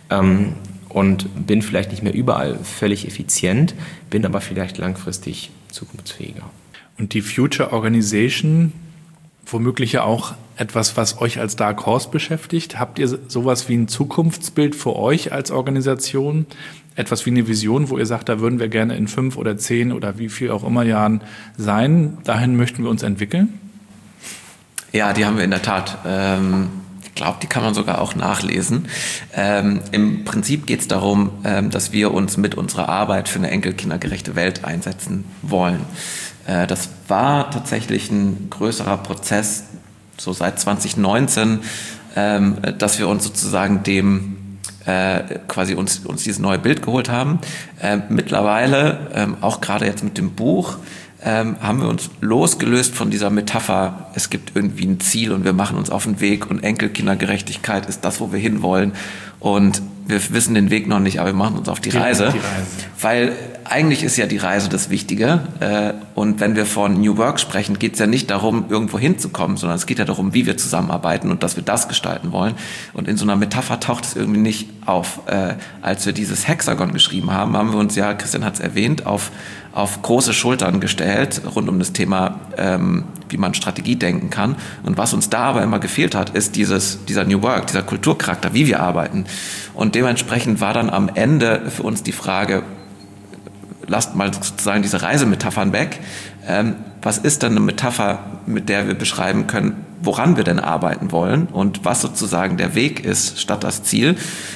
und bin vielleicht nicht mehr überall völlig effizient, bin aber vielleicht langfristig zukunftsfähiger. Und die Future Organization, womöglich ja auch etwas, was euch als Dark Horse beschäftigt. Habt ihr sowas wie ein Zukunftsbild für euch als Organisation? Etwas wie eine Vision, wo ihr sagt, da würden wir gerne in 5 oder 10 oder wie viel auch immer Jahren sein. Dahin möchten wir uns entwickeln? Ja, die haben wir in der Tat. Ich glaube, die kann man sogar auch nachlesen. Im Prinzip geht es darum, dass wir uns mit unserer Arbeit für eine enkelkindergerechte Welt einsetzen wollen. Das war tatsächlich ein größerer Prozess, so seit 2019, dass wir uns sozusagen quasi uns dieses neue Bild geholt haben. Mittlerweile, auch gerade jetzt mit dem Buch, haben wir uns losgelöst von dieser Metapher, es gibt irgendwie ein Ziel und wir machen uns auf den Weg und Enkelkindergerechtigkeit ist das, wo wir hinwollen und wir wissen den Weg noch nicht, aber wir machen uns auf die Reise. Weil eigentlich ist ja die Reise das Wichtige und wenn wir von New Work sprechen, geht es ja nicht darum, irgendwo hinzukommen, sondern es geht ja darum, wie wir zusammenarbeiten und dass wir das gestalten wollen. Und in so einer Metapher taucht es irgendwie nicht auf. Als wir dieses Hexagon geschrieben haben, haben wir uns ja, Christian hat es erwähnt, auf große Schultern gestellt, rund um das Thema, wie man Strategie denken kann. Und was uns da aber immer gefehlt hat, ist dieser New Work, dieser Kulturcharakter, wie wir arbeiten. Und dementsprechend war dann am Ende für uns die Frage, lasst mal sozusagen diese Reisemetaphern weg. Was ist denn eine Metapher, mit der wir beschreiben können, woran wir denn arbeiten wollen und was sozusagen der Weg ist statt das Ziel?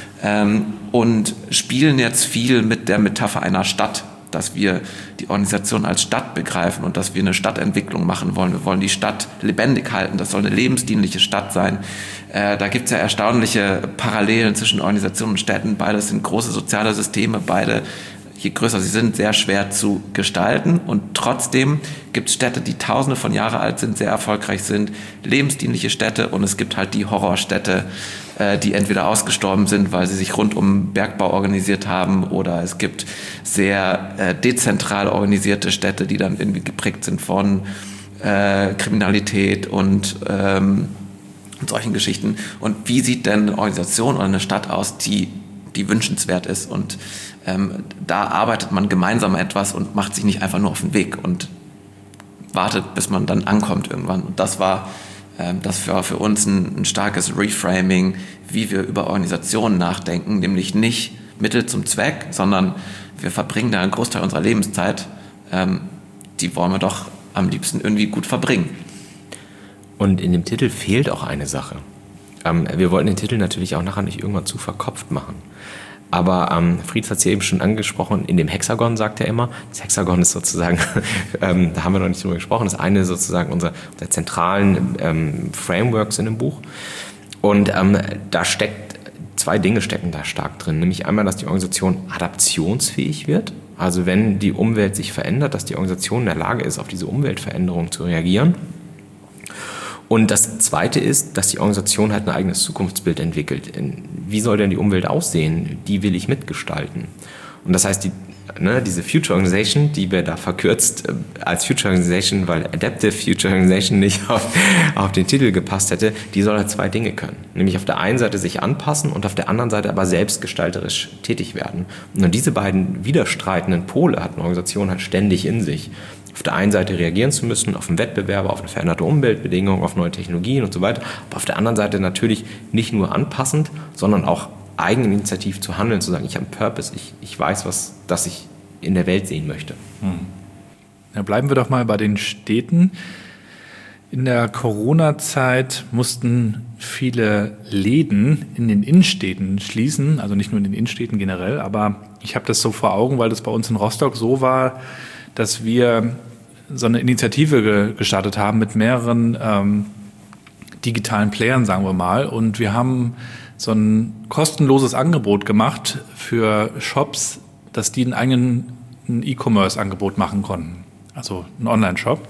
Und spielen jetzt viel mit der Metapher einer Stadt, dass wir die Organisation als Stadt begreifen und dass wir eine Stadtentwicklung machen wollen. Wir wollen die Stadt lebendig halten, das soll eine lebensdienliche Stadt sein. Da gibt es ja erstaunliche Parallelen zwischen Organisationen und Städten. Beides sind große soziale Systeme, beide, je größer sie sind, sehr schwer zu gestalten. Und trotzdem gibt es Städte, die tausende von Jahren alt sind, sehr erfolgreich sind, lebensdienliche Städte und es gibt halt die Horrorstädte, die entweder ausgestorben sind, weil sie sich rund um Bergbau organisiert haben oder es gibt sehr dezentral organisierte Städte, die dann irgendwie geprägt sind von Kriminalität und solchen Geschichten. Und wie sieht denn eine Organisation oder eine Stadt aus, die wünschenswert ist? Und da arbeitet man gemeinsam etwas und macht sich nicht einfach nur auf den Weg und wartet, bis man dann ankommt irgendwann. Und das war für uns ein starkes Reframing, wie wir über Organisationen nachdenken, nämlich nicht Mittel zum Zweck, sondern wir verbringen da einen Großteil unserer Lebenszeit, die wollen wir doch am liebsten irgendwie gut verbringen. Und in dem Titel fehlt auch eine Sache. Wir wollten den Titel natürlich auch nachher nicht irgendwann zu verkopft machen. Aber Frieds hat es ja eben schon angesprochen, in dem Hexagon sagt er immer, das Hexagon ist sozusagen, da haben wir noch nicht drüber gesprochen, das eine sozusagen unserer zentralen Frameworks in dem Buch. Und da zwei Dinge stecken da stark drin. Nämlich einmal, dass die Organisation adaptionsfähig wird. Also wenn die Umwelt sich verändert, dass die Organisation in der Lage ist, auf diese Umweltveränderung zu reagieren. Und das Zweite ist, dass die Organisation halt ein eigenes Zukunftsbild entwickelt. Wie soll denn die Umwelt aussehen? Die will ich mitgestalten. Und das heißt, diese Future Organization, die wir da verkürzt als Future Organization, weil Adaptive Future Organization nicht auf den Titel gepasst hätte, die soll halt zwei Dinge können. Nämlich auf der einen Seite sich anpassen und auf der anderen Seite aber selbstgestalterisch tätig werden. Und diese beiden widerstreitenden Pole hat eine Organisation halt ständig in sich. Auf der einen Seite reagieren zu müssen, auf einen Wettbewerb, auf eine veränderte Umweltbedingung, auf neue Technologien und so weiter. Aber auf der anderen Seite natürlich nicht nur anpassend, sondern auch eigeninitiativ zu handeln, zu sagen, ich habe einen Purpose, ich weiß, das ich in der Welt sehen möchte. Ja, bleiben wir doch mal bei den Städten. In der Corona-Zeit mussten viele Läden in den Innenstädten schließen, also nicht nur in den Innenstädten generell, aber ich habe das so vor Augen, weil das bei uns in Rostock so war, dass wir so eine Initiative gestartet haben mit mehreren digitalen Playern, sagen wir mal. Und wir haben so ein kostenloses Angebot gemacht für Shops, dass die ein eigenes E-Commerce-Angebot machen konnten. Also ein Online-Shop.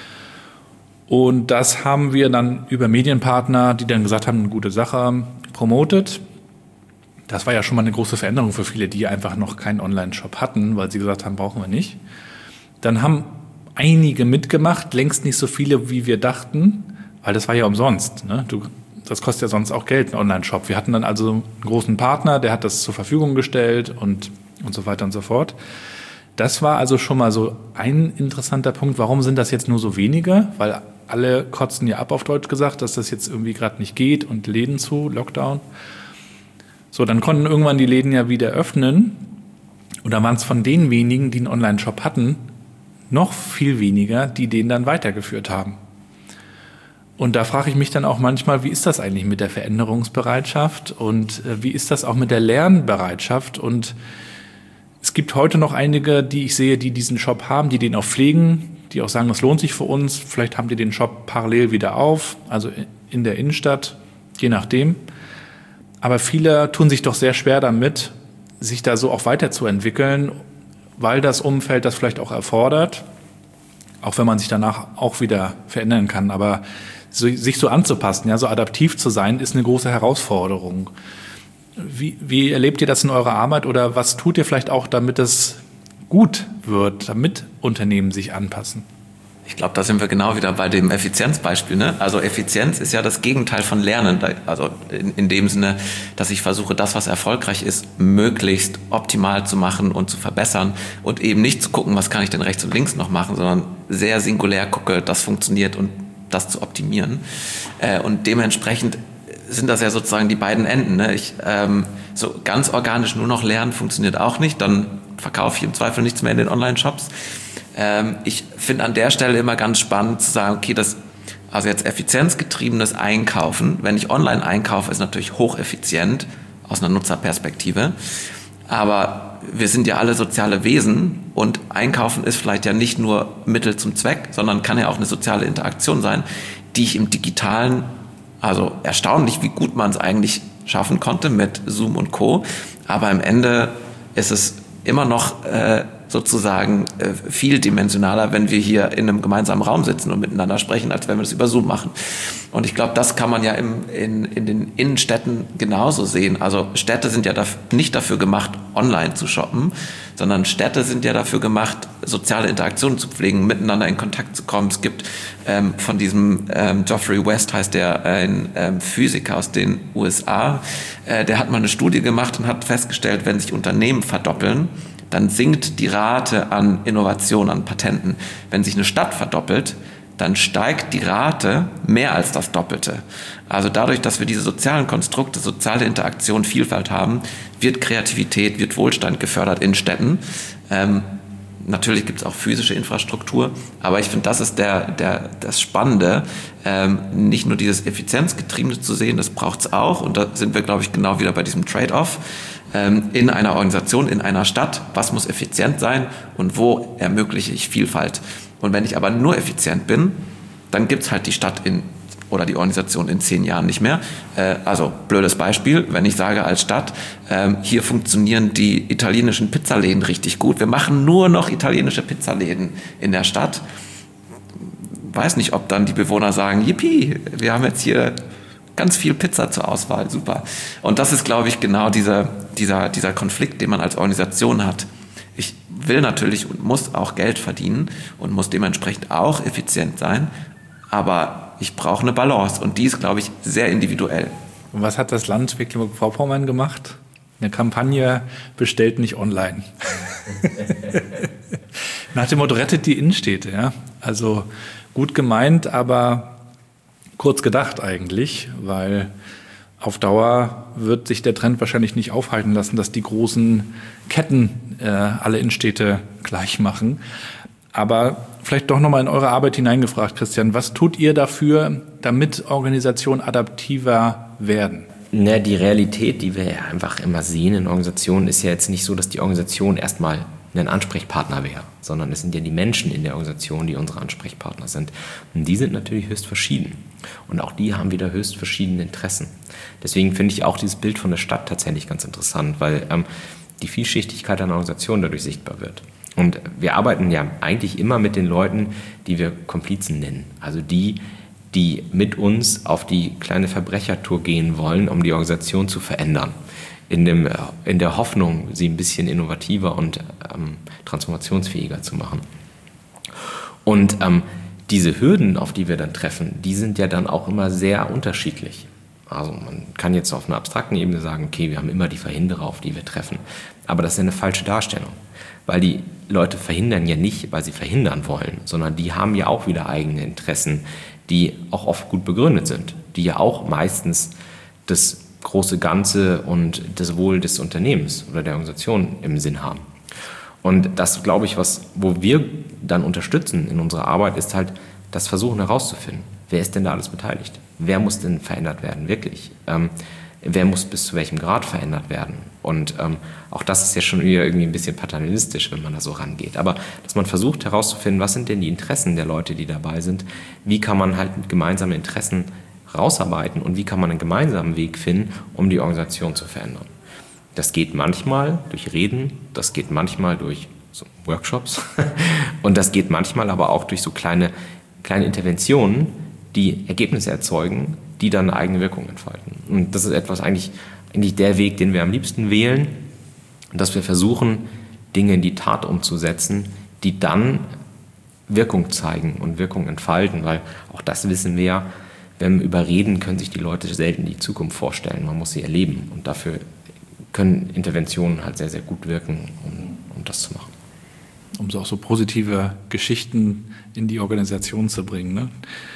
Und das haben wir dann über Medienpartner, die dann gesagt haben, eine gute Sache, promotet. Das war ja schon mal eine große Veränderung für viele, die einfach noch keinen Online-Shop hatten, weil sie gesagt haben, brauchen wir nicht. Dann haben einige mitgemacht, längst nicht so viele, wie wir dachten, weil das war ja umsonst. Ne? Das kostet ja sonst auch Geld, ein Online-Shop. Wir hatten dann also einen großen Partner, der hat das zur Verfügung gestellt und so weiter und so fort. Das war also schon mal so ein interessanter Punkt. Warum sind das jetzt nur so wenige? Weil alle kotzen ja ab, auf Deutsch gesagt, dass das jetzt irgendwie gerade nicht geht und Läden zu, Lockdown. So, dann konnten irgendwann die Läden ja wieder öffnen. Und dann waren es von den wenigen, die einen Online-Shop hatten, noch viel weniger, die den dann weitergeführt haben. Und da frage ich mich dann auch manchmal, wie ist das eigentlich mit der Veränderungsbereitschaft und wie ist das auch mit der Lernbereitschaft? Und es gibt heute noch einige, die ich sehe, die diesen Shop haben, die den auch pflegen, die auch sagen, das lohnt sich für uns. Vielleicht haben die den Shop parallel wieder auf, also in der Innenstadt, je nachdem. Aber viele tun sich doch sehr schwer damit, sich da so auch weiterzuentwickeln, weil das Umfeld das vielleicht auch erfordert, auch wenn man sich danach auch wieder verändern kann. Aber sich so anzupassen, ja, so adaptiv zu sein, ist eine große Herausforderung. Wie erlebt ihr das in eurer Arbeit oder was tut ihr vielleicht auch, damit es gut wird, damit Unternehmen sich anpassen? Ich glaube, da sind wir genau wieder bei dem Effizienzbeispiel. Ne? Also Effizienz ist ja das Gegenteil von Lernen. Also in dem Sinne, dass ich versuche, das, was erfolgreich ist, möglichst optimal zu machen und zu verbessern und eben nicht zu gucken, was kann ich denn rechts und links noch machen, sondern sehr singulär gucke, das funktioniert und das zu optimieren. Und dementsprechend sind das ja sozusagen die beiden Enden. Ne? So ganz organisch nur noch lernen funktioniert auch nicht. Dann verkaufe ich im Zweifel nichts mehr in den Online-Shops. Ich finde an der Stelle immer ganz spannend zu sagen, okay, also jetzt effizienzgetriebenes Einkaufen, wenn ich online einkaufe, ist natürlich hocheffizient aus einer Nutzerperspektive. Aber wir sind ja alle soziale Wesen und Einkaufen ist vielleicht ja nicht nur Mittel zum Zweck, sondern kann ja auch eine soziale Interaktion sein, die ich im Digitalen, also erstaunlich, wie gut man es eigentlich schaffen konnte mit Zoom und Co. Aber am Ende ist es immer noch sozusagen vieldimensionaler, wenn wir hier in einem gemeinsamen Raum sitzen und miteinander sprechen, als wenn wir das über Zoom machen. Und ich glaube, das kann man ja in den Innenstädten genauso sehen. Also Städte sind ja nicht dafür gemacht, online zu shoppen, sondern Städte sind ja dafür gemacht, soziale Interaktionen zu pflegen, miteinander in Kontakt zu kommen. Es gibt von diesem Geoffrey West, heißt der, ein Physiker aus den USA, der hat mal eine Studie gemacht und hat festgestellt, wenn sich Unternehmen verdoppeln, dann sinkt die Rate an Innovation, an Patenten. Wenn sich eine Stadt verdoppelt, dann steigt die Rate mehr als das Doppelte. Also dadurch, dass wir diese sozialen Konstrukte, soziale Interaktion, Vielfalt haben, wird Kreativität, wird Wohlstand gefördert in Städten. Natürlich gibt es auch physische Infrastruktur, aber ich finde, das ist das Spannende, nicht nur dieses Effizienzgetriebene zu sehen, das braucht es auch, und da sind wir, glaube ich, genau wieder bei diesem Trade-off. In einer Organisation, in einer Stadt, was muss effizient sein und wo ermögliche ich Vielfalt. Und wenn ich aber nur effizient bin, dann gibt's halt die Stadt oder die Organisation in 10 Jahren nicht mehr. Also blödes Beispiel, wenn ich sage als Stadt, hier funktionieren die italienischen Pizzaläden richtig gut, wir machen nur noch italienische Pizzaläden in der Stadt. Weiß nicht, ob dann die Bewohner sagen, yippie, wir haben jetzt hier ganz viel Pizza zur Auswahl, super. Und das ist, glaube ich, genau dieser Konflikt, den man als Organisation hat. Ich will natürlich und muss auch Geld verdienen und muss dementsprechend auch effizient sein, aber ich brauche eine Balance und die ist, glaube ich, sehr individuell. Und was hat das Land Mecklenburg-Vorpommern gemacht? Eine Kampagne bestellt nicht online. Nach dem Motto, rettet die Innenstädte. Ja? Also gut gemeint, aber kurz gedacht eigentlich, weil auf Dauer wird sich der Trend wahrscheinlich nicht aufhalten lassen, dass die großen Ketten alle Innenstädte gleich machen. Aber vielleicht doch nochmal in eure Arbeit hineingefragt, Christian, was tut ihr dafür, damit Organisationen adaptiver werden? Na, die Realität, die wir ja einfach immer sehen in Organisationen, ist ja jetzt nicht so, dass die Organisation erstmal ein Ansprechpartner wäre, sondern es sind ja die Menschen in der Organisation, die unsere Ansprechpartner sind. Und die sind natürlich höchst verschieden. Und auch die haben wieder höchst verschiedene Interessen. Deswegen finde ich auch dieses Bild von der Stadt tatsächlich ganz interessant, weil die Vielschichtigkeit einer Organisation dadurch sichtbar wird. Und wir arbeiten ja eigentlich immer mit den Leuten, die wir Komplizen nennen. Also die mit uns auf die kleine Verbrechertour gehen wollen, um die Organisation zu verändern. In der Hoffnung, sie ein bisschen innovativer und transformationsfähiger zu machen. Und diese Hürden, auf die wir dann treffen, die sind ja dann auch immer sehr unterschiedlich. Also man kann jetzt auf einer abstrakten Ebene sagen, okay, wir haben immer die Verhinderer, auf die wir treffen. Aber das ist ja eine falsche Darstellung. Weil die Leute verhindern ja nicht, weil sie verhindern wollen, sondern die haben ja auch wieder eigene Interessen, die auch oft gut begründet sind, die ja auch meistens das große Ganze und das Wohl des Unternehmens oder der Organisation im Sinn haben. Und das, glaube ich, wo wir dann unterstützen in unserer Arbeit, ist halt das Versuchen herauszufinden, wer ist denn da alles beteiligt? Wer muss denn verändert werden, wirklich? Wer muss bis zu welchem Grad verändert werden? Und auch das ist ja schon wieder irgendwie ein bisschen paternalistisch, wenn man da so rangeht. Aber dass man versucht herauszufinden, was sind denn die Interessen der Leute, die dabei sind? Wie kann man halt gemeinsame Interessen rausarbeiten und wie kann man einen gemeinsamen Weg finden, um die Organisation zu verändern? Das geht manchmal durch Reden, das geht manchmal durch so Workshops und das geht manchmal aber auch durch so kleine Interventionen, die Ergebnisse erzeugen, die dann eine eigene Wirkung entfalten. Und das ist etwas eigentlich der Weg, den wir am liebsten wählen, dass wir versuchen, Dinge in die Tat umzusetzen, die dann Wirkung zeigen und Wirkung entfalten, weil auch das wissen wir ja, wenn wir überreden, können sich die Leute selten die Zukunft vorstellen, man muss sie erleben und dafür können Interventionen halt sehr, sehr gut wirken, um das zu machen. Um so auch so positive Geschichten in die Organisation zu bringen, ne?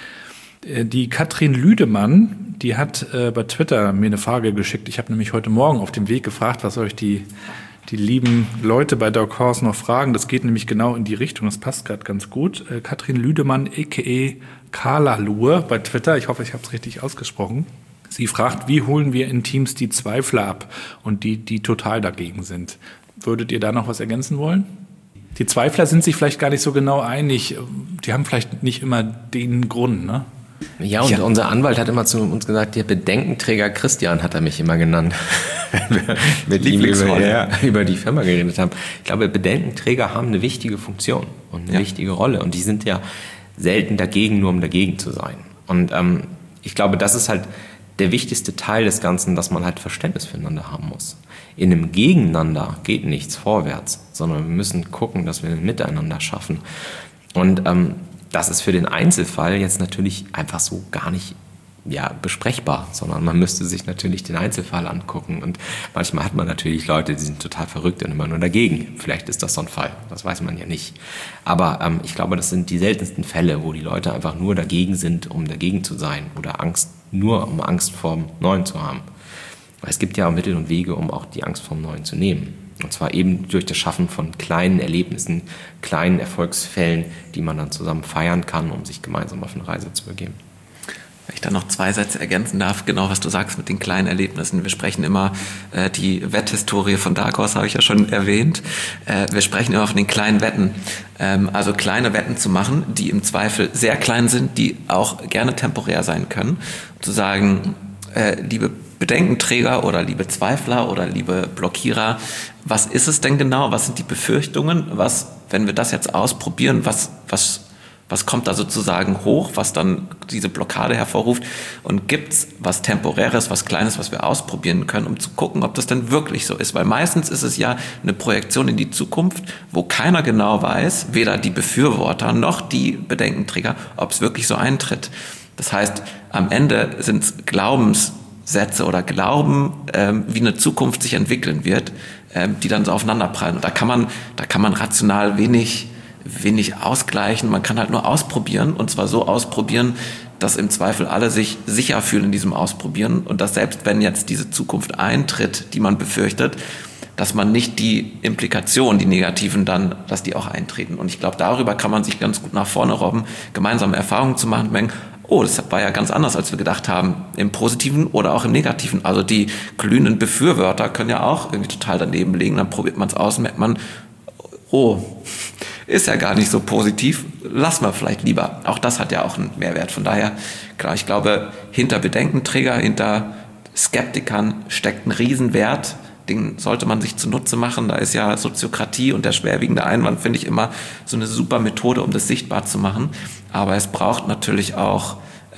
Die Katrin Lüdemann, die hat bei Twitter mir eine Frage geschickt. Ich habe nämlich heute Morgen auf dem Weg gefragt, was euch die lieben Leute bei Dark Horse noch fragen. Das geht nämlich genau in die Richtung, das passt gerade ganz gut. Katrin Lüdemann, a.k.a. Carla Lur bei Twitter, ich hoffe, ich habe es richtig ausgesprochen. Sie fragt, wie holen wir in Teams die Zweifler ab und die total dagegen sind. Würdet ihr da noch was ergänzen wollen? Die Zweifler sind sich vielleicht gar nicht so genau einig. Die haben vielleicht nicht immer den Grund, ne? Ja, und unser Anwalt hat immer zu uns gesagt, der Bedenkenträger Christian hat er mich immer genannt, wenn wir mit ihm über die Firma geredet haben. Ich glaube, Bedenkenträger haben eine wichtige Funktion und eine wichtige Rolle. Und die sind ja selten dagegen, nur um dagegen zu sein. Und ich glaube, das ist halt der wichtigste Teil des Ganzen, dass man halt Verständnis füreinander haben muss. In einem Gegeneinander geht nichts vorwärts, sondern wir müssen gucken, dass wir ein Miteinander schaffen. Und das ist für den Einzelfall jetzt natürlich einfach so gar nicht besprechbar, sondern man müsste sich natürlich den Einzelfall angucken. Und manchmal hat man natürlich Leute, die sind total verrückt und immer nur dagegen. Vielleicht ist das so ein Fall, das weiß man ja nicht. Aber ich glaube, das sind die seltensten Fälle, wo die Leute einfach nur dagegen sind, um dagegen zu sein oder nur um Angst vor dem Neuen zu haben. Weil es gibt ja auch Mittel und Wege, um auch die Angst vor dem Neuen zu nehmen. Und zwar eben durch das Schaffen von kleinen Erlebnissen, kleinen Erfolgsfällen, die man dann zusammen feiern kann, um sich gemeinsam auf eine Reise zu begeben. Wenn ich da noch 2 Sätze ergänzen darf, genau was du sagst mit den kleinen Erlebnissen. Wir sprechen immer, die Wetthistorie von Dark Horse habe ich ja schon erwähnt. Wir sprechen immer von den kleinen Wetten. Also kleine Wetten zu machen, die im Zweifel sehr klein sind, die auch gerne temporär sein können. Zu sagen, liebe Bedenkenträger oder liebe Zweifler oder liebe Blockierer, was ist es denn genau? Was sind die Befürchtungen? Wenn wir das jetzt ausprobieren, was kommt da sozusagen hoch, was dann diese Blockade hervorruft? Und gibt's was Temporäres, was Kleines, was wir ausprobieren können, um zu gucken, ob das denn wirklich so ist? Weil meistens ist es ja eine Projektion in die Zukunft, wo keiner genau weiß, weder die Befürworter noch die Bedenkenträger, ob es wirklich so eintritt. Das heißt, am Ende sind es Glaubenssätze oder Glauben, wie eine Zukunft sich entwickeln wird, die dann so aufeinanderprallen. Und da kann man rational wenig ausgleichen. Man kann halt nur ausprobieren, und zwar so ausprobieren, dass im Zweifel alle sich sicher fühlen in diesem Ausprobieren und dass selbst wenn jetzt diese Zukunft eintritt, die man befürchtet, dass man nicht die Implikationen, die negativen dann, dass die auch eintreten. Und ich glaube, darüber kann man sich ganz gut nach vorne robben, gemeinsame Erfahrungen zu machen und denken, oh, das war ja ganz anders, als wir gedacht haben, im Positiven oder auch im Negativen. Also die glühenden Befürworter können ja auch irgendwie total daneben liegen, dann probiert man es aus und merkt man, oh, ist ja gar nicht so positiv, lassen wir vielleicht lieber. Auch das hat ja auch einen Mehrwert. Von daher, klar, ich glaube, hinter Bedenkenträger, hinter Skeptikern steckt ein Riesenwert, den sollte man sich zunutze machen. Da ist ja Soziokratie und der schwerwiegende Einwand, finde ich, immer so eine super Methode, um das sichtbar zu machen. Aber es braucht natürlich auch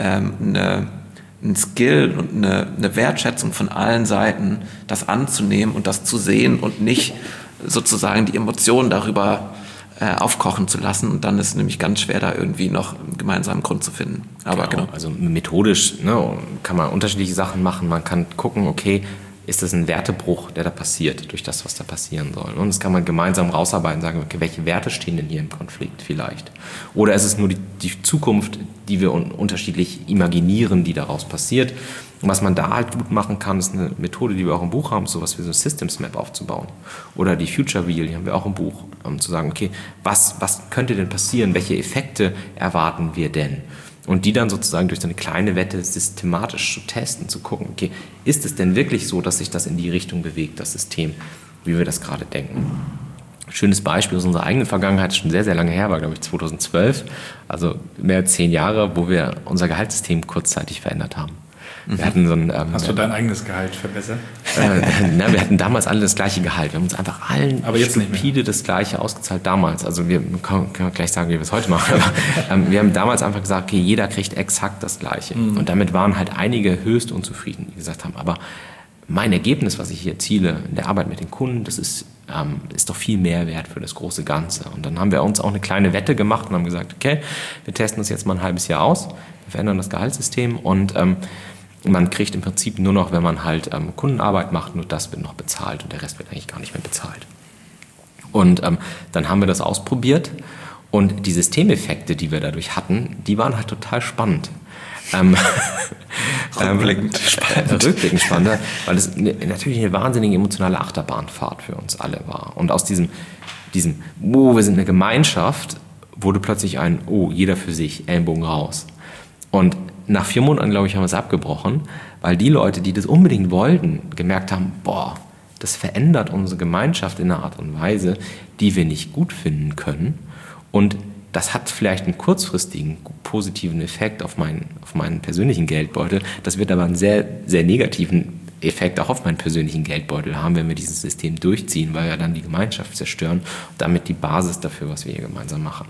ein Skill und eine Wertschätzung von allen Seiten, das anzunehmen und das zu sehen und nicht sozusagen die Emotionen darüber aufkochen zu lassen. Und dann ist es nämlich ganz schwer, da irgendwie noch einen gemeinsamen Grund zu finden. Aber genau. Also methodisch kann man unterschiedliche Sachen machen. Man kann gucken, okay, ist das ein Wertebruch, der da passiert, durch das, was da passieren soll. Und das kann man gemeinsam rausarbeiten und sagen, okay, welche Werte stehen denn hier im Konflikt vielleicht? Oder ist es nur die Zukunft, die wir unterschiedlich imaginieren, die daraus passiert? Und was man da halt gut machen kann, ist eine Methode, die wir auch im Buch haben, sowas wie so Systems Map aufzubauen. Oder die Future Wheel, die haben wir auch im Buch, zu sagen, okay, was könnte denn passieren? Welche Effekte erwarten wir denn? Und die dann sozusagen durch so eine kleine Wette systematisch zu testen, zu gucken, okay, ist es denn wirklich so, dass sich das in die Richtung bewegt, das System, wie wir das gerade denken? Schönes Beispiel aus unserer eigenen Vergangenheit, schon sehr, sehr lange her, war glaube ich 2012, also mehr als 10 Jahre, wo wir unser Gehaltssystem kurzzeitig verändert haben. Wir hatten so ein, Hast du dein eigenes Gehalt verbessert? Wir hatten damals alle das gleiche Gehalt. Wir haben uns einfach allen stupide das gleiche ausgezahlt damals. Also wir können gleich sagen, wie wir es heute machen. Aber wir haben damals einfach gesagt, okay, jeder kriegt exakt das Gleiche. Und damit waren halt einige höchst unzufrieden, die gesagt haben, aber mein Ergebnis, was ich hier erziele in der Arbeit mit den Kunden, das ist doch viel mehr wert für das große Ganze. Und dann haben wir uns auch eine kleine Wette gemacht und haben gesagt, okay, wir testen uns jetzt mal ein halbes Jahr aus, wir verändern das Gehaltssystem und man kriegt im Prinzip nur noch, wenn man halt Kundenarbeit macht, nur das wird noch bezahlt und der Rest wird eigentlich gar nicht mehr bezahlt. Und dann haben wir das ausprobiert und die Systemeffekte, die wir dadurch hatten, die waren halt total spannend. Rückblickend spannend, weil es natürlich eine wahnsinnige emotionale Achterbahnfahrt für uns alle war. Und aus diesem wir sind eine Gemeinschaft, wurde plötzlich jeder für sich, Ellenbogen raus. Und nach 4 Monaten, glaube ich, haben wir es abgebrochen, weil die Leute, die das unbedingt wollten, gemerkt haben, das verändert unsere Gemeinschaft in einer Art und Weise, die wir nicht gut finden können. Und das hat vielleicht einen kurzfristigen positiven Effekt auf meinen persönlichen Geldbeutel. Das wird aber einen sehr, sehr negativen Effekt auch auf meinen persönlichen Geldbeutel haben, wenn wir dieses System durchziehen, weil wir dann die Gemeinschaft zerstören und damit die Basis dafür, was wir hier gemeinsam machen.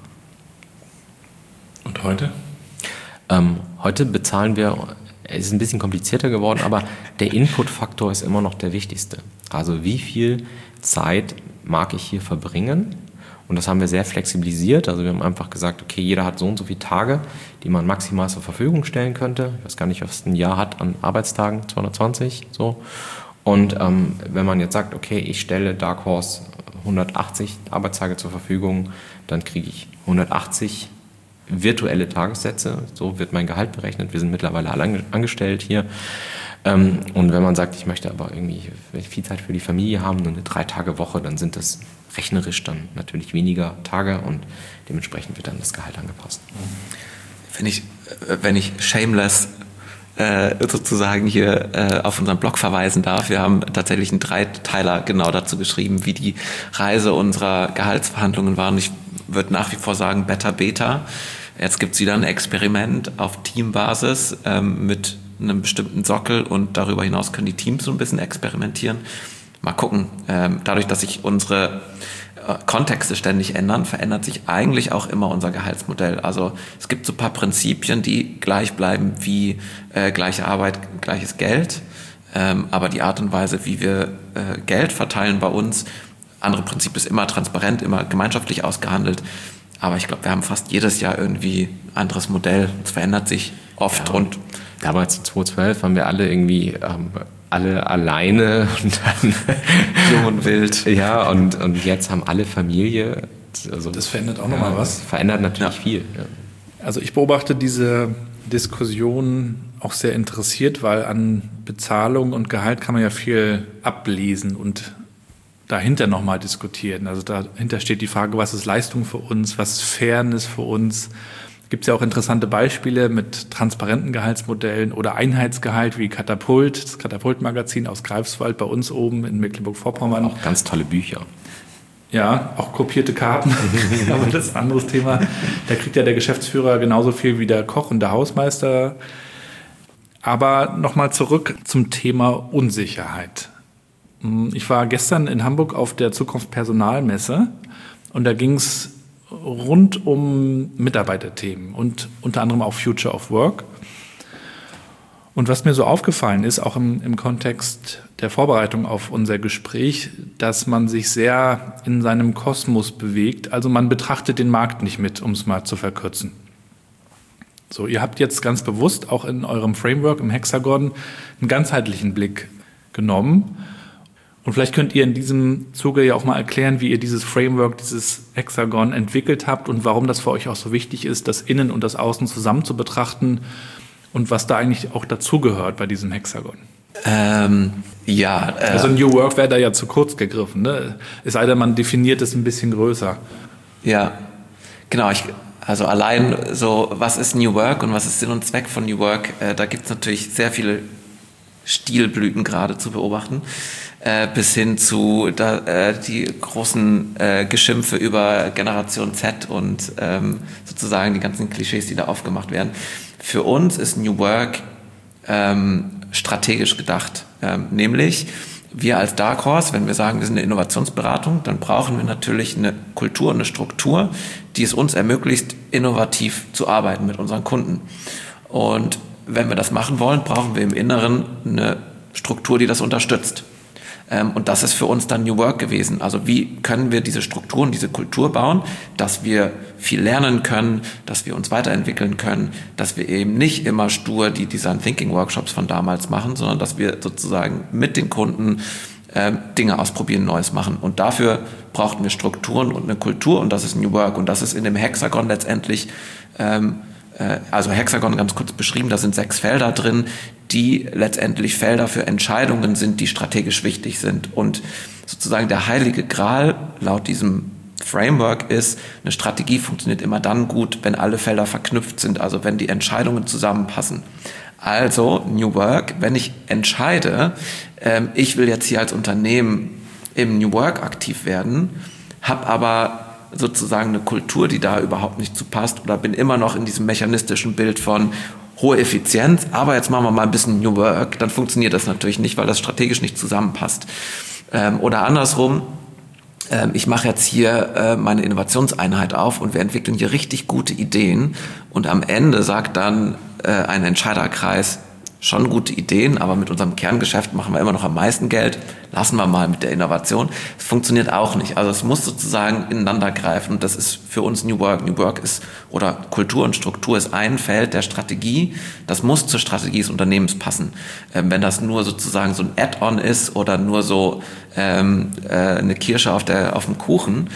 Und heute? Heute bezahlen wir, es ist ein bisschen komplizierter geworden, aber der Input-Faktor ist immer noch der wichtigste. Also wie viel Zeit mag ich hier verbringen? Und das haben wir sehr flexibilisiert. Also wir haben einfach gesagt, okay, jeder hat so und so viele Tage, die man maximal zur Verfügung stellen könnte. Ich weiß gar nicht, was ein Jahr hat an Arbeitstagen, 220 so. Und wenn man jetzt sagt, okay, ich stelle Dark Horse 180 Arbeitstage zur Verfügung, dann kriege ich 180 virtuelle Tagessätze, so wird mein Gehalt berechnet. Wir sind mittlerweile alle angestellt hier. Und wenn man sagt, ich möchte aber irgendwie viel Zeit für die Familie haben, nur eine 3-Tage-Woche, dann sind das rechnerisch dann natürlich weniger Tage und dementsprechend wird dann das Gehalt angepasst. Wenn ich shameless sozusagen hier auf unseren Blog verweisen darf, wir haben tatsächlich einen 3-Teiler genau dazu geschrieben, wie die Reise unserer Gehaltsverhandlungen war. Und ich würde nach wie vor sagen, Better Beta. Jetzt gibt es wieder ein Experiment auf Teambasis mit einem bestimmten Sockel und darüber hinaus können die Teams so ein bisschen experimentieren. Mal gucken. Dadurch, dass sich unsere Kontexte ständig ändern, verändert sich eigentlich auch immer unser Gehaltsmodell. Also es gibt so ein paar Prinzipien, die gleich bleiben wie gleiche Arbeit, gleiches Geld. Aber die Art und Weise, wie wir Geld verteilen bei uns, andere Prinzip ist immer transparent, immer gemeinschaftlich ausgehandelt. Aber ich glaube, wir haben fast jedes Jahr irgendwie ein anderes Modell. Es verändert sich oft. Ja, und damals 2012 haben wir alle irgendwie alle alleine und dann jung und wild. Ja, und jetzt haben alle Familie. Also, das verändert auch nochmal was. Verändert natürlich viel. Ja. Also ich beobachte diese Diskussion auch sehr interessiert, weil an Bezahlung und Gehalt kann man ja viel ablesen und dahinter nochmal diskutieren. Also dahinter steht die Frage, was ist Leistung für uns, was ist Fairness für uns. Gibt es ja auch interessante Beispiele mit transparenten Gehaltsmodellen oder Einheitsgehalt wie Katapult, das Katapult-Magazin aus Greifswald bei uns oben in Mecklenburg-Vorpommern. Auch ganz tolle Bücher. Ja, auch kopierte Karten, aber das ist ein anderes Thema. Da kriegt ja der Geschäftsführer genauso viel wie der Koch und der Hausmeister. Aber nochmal zurück zum Thema Unsicherheit. Ich war gestern in Hamburg auf der Zukunft Personalmesse und da ging es rund um Mitarbeiterthemen und unter anderem auch Future of Work. Und was mir so aufgefallen ist, auch im Kontext der Vorbereitung auf unser Gespräch, dass man sich sehr in seinem Kosmos bewegt. Also man betrachtet den Markt nicht mit, um es mal zu verkürzen. So, ihr habt jetzt ganz bewusst auch in eurem Framework im Hexagon einen ganzheitlichen Blick genommen. Und vielleicht könnt ihr in diesem Zuge ja auch mal erklären, wie ihr dieses Framework, dieses Hexagon entwickelt habt und warum das für euch auch so wichtig ist, das Innen und das Außen zusammen zu betrachten. Und was da eigentlich auch dazugehört bei diesem Hexagon? Also New Work wäre da ja zu kurz gegriffen, ne? Es sei denn, man definiert es ein bisschen größer. Ja, genau. Also allein so, was ist New Work und was ist Sinn und Zweck von New Work? Da gibt es natürlich sehr viele Stilblüten gerade zu beobachten, bis hin zu die großen Geschimpfe über Generation Z und sozusagen die ganzen Klischees, die da aufgemacht werden. Für uns ist New Work strategisch gedacht, nämlich wir als Dark Horse, wenn wir sagen, wir sind eine Innovationsberatung, dann brauchen wir natürlich eine Kultur und eine Struktur, die es uns ermöglicht, innovativ zu arbeiten mit unseren Kunden. Und wenn wir das machen wollen, brauchen wir im Inneren eine Struktur, die das unterstützt. Und das ist für uns dann New Work gewesen. Also wie können wir diese Strukturen, diese Kultur bauen, dass wir viel lernen können, dass wir uns weiterentwickeln können, dass wir eben nicht immer stur die Design Thinking Workshops von damals machen, sondern dass wir sozusagen mit den Kunden Dinge ausprobieren, Neues machen. Und dafür brauchten wir Strukturen und eine Kultur und das ist New Work. Und das ist in dem Hexagon letztendlich, also Hexagon ganz kurz beschrieben, da sind 6 Felder drin, die letztendlich Felder für Entscheidungen sind, die strategisch wichtig sind. Und sozusagen der heilige Gral laut diesem Framework ist, eine Strategie funktioniert immer dann gut, wenn alle Felder verknüpft sind, also wenn die Entscheidungen zusammenpassen. Also New Work, wenn ich entscheide, ich will jetzt hier als Unternehmen im New Work aktiv werden, habe aber sozusagen eine Kultur, die da überhaupt nicht zu passt oder bin immer noch in diesem mechanistischen Bild von hohe Effizienz, aber jetzt machen wir mal ein bisschen New Work, dann funktioniert das natürlich nicht, weil das strategisch nicht zusammenpasst. Oder andersrum, ich mache jetzt hier meine Innovationseinheit auf und wir entwickeln hier richtig gute Ideen und am Ende sagt dann ein Entscheiderkreis, schon gute Ideen, aber mit unserem Kerngeschäft machen wir immer noch am meisten Geld, lassen wir mal mit der Innovation. Es funktioniert auch nicht. Also es muss sozusagen ineinander greifen und das ist für uns New Work. New Work ist, oder Kultur und Struktur ist ein Feld der Strategie, das muss zur Strategie des Unternehmens passen. Wenn das nur sozusagen so ein Add-on ist oder nur so eine Kirsche auf dem Kuchen,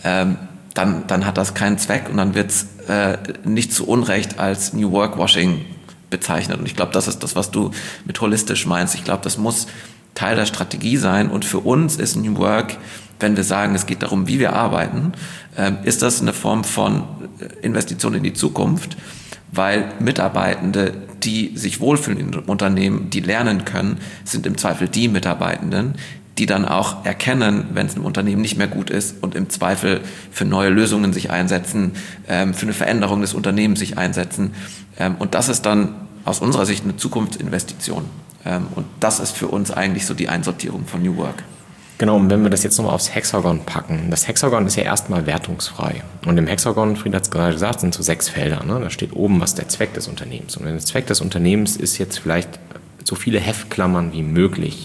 dann hat das keinen Zweck und dann wird es nicht zu Unrecht als New Work-Washing bezeichnet. Und ich glaube, das ist das, was du mit holistisch meinst. Ich glaube, das muss Teil der Strategie sein. Und für uns ist New Work, wenn wir sagen, es geht darum, wie wir arbeiten, ist das eine Form von Investition in die Zukunft, weil Mitarbeitende, die sich wohlfühlen in einem Unternehmen, die lernen können, sind im Zweifel die Mitarbeitenden, die dann auch erkennen, wenn es im Unternehmen nicht mehr gut ist und im Zweifel für neue Lösungen sich einsetzen, für eine Veränderung des Unternehmens sich einsetzen. Und das ist dann aus unserer Sicht eine Zukunftsinvestition. Und das ist für uns eigentlich so die Einsortierung von New Work. Genau, und wenn wir das jetzt nochmal aufs Hexagon packen, das Hexagon ist ja erstmal wertungsfrei. Und im Hexagon, Frieda hat es gerade gesagt, sind so 6 Felder. Ne? Da steht oben, was der Zweck des Unternehmens. Und der Zweck des Unternehmens ist jetzt vielleicht so viele Heftklammern wie möglich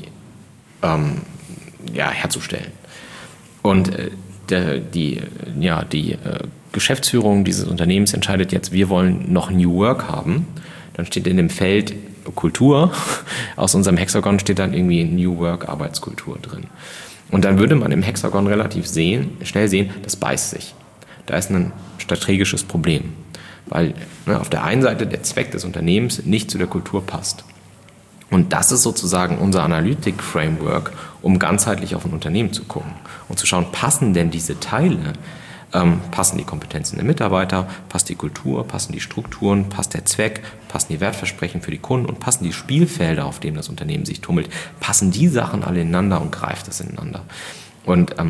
herzustellen. Und die Geschäftsführung dieses Unternehmens entscheidet jetzt, wir wollen noch New Work haben. Dann steht in dem Feld Kultur, aus unserem Hexagon steht dann irgendwie New Work Arbeitskultur drin. Und dann würde man im Hexagon relativ schnell sehen, das beißt sich. Da ist ein strategisches Problem, weil auf der einen Seite der Zweck des Unternehmens nicht zu der Kultur passt. Und das ist sozusagen unser Analytic-Framework, um ganzheitlich auf ein Unternehmen zu gucken und zu schauen, passen denn diese Teile, passen die Kompetenzen der Mitarbeiter, passt die Kultur, passen die Strukturen, passt der Zweck, passen die Wertversprechen für die Kunden und passen die Spielfelder, auf denen das Unternehmen sich tummelt, passen die Sachen alle ineinander und greift das ineinander. Und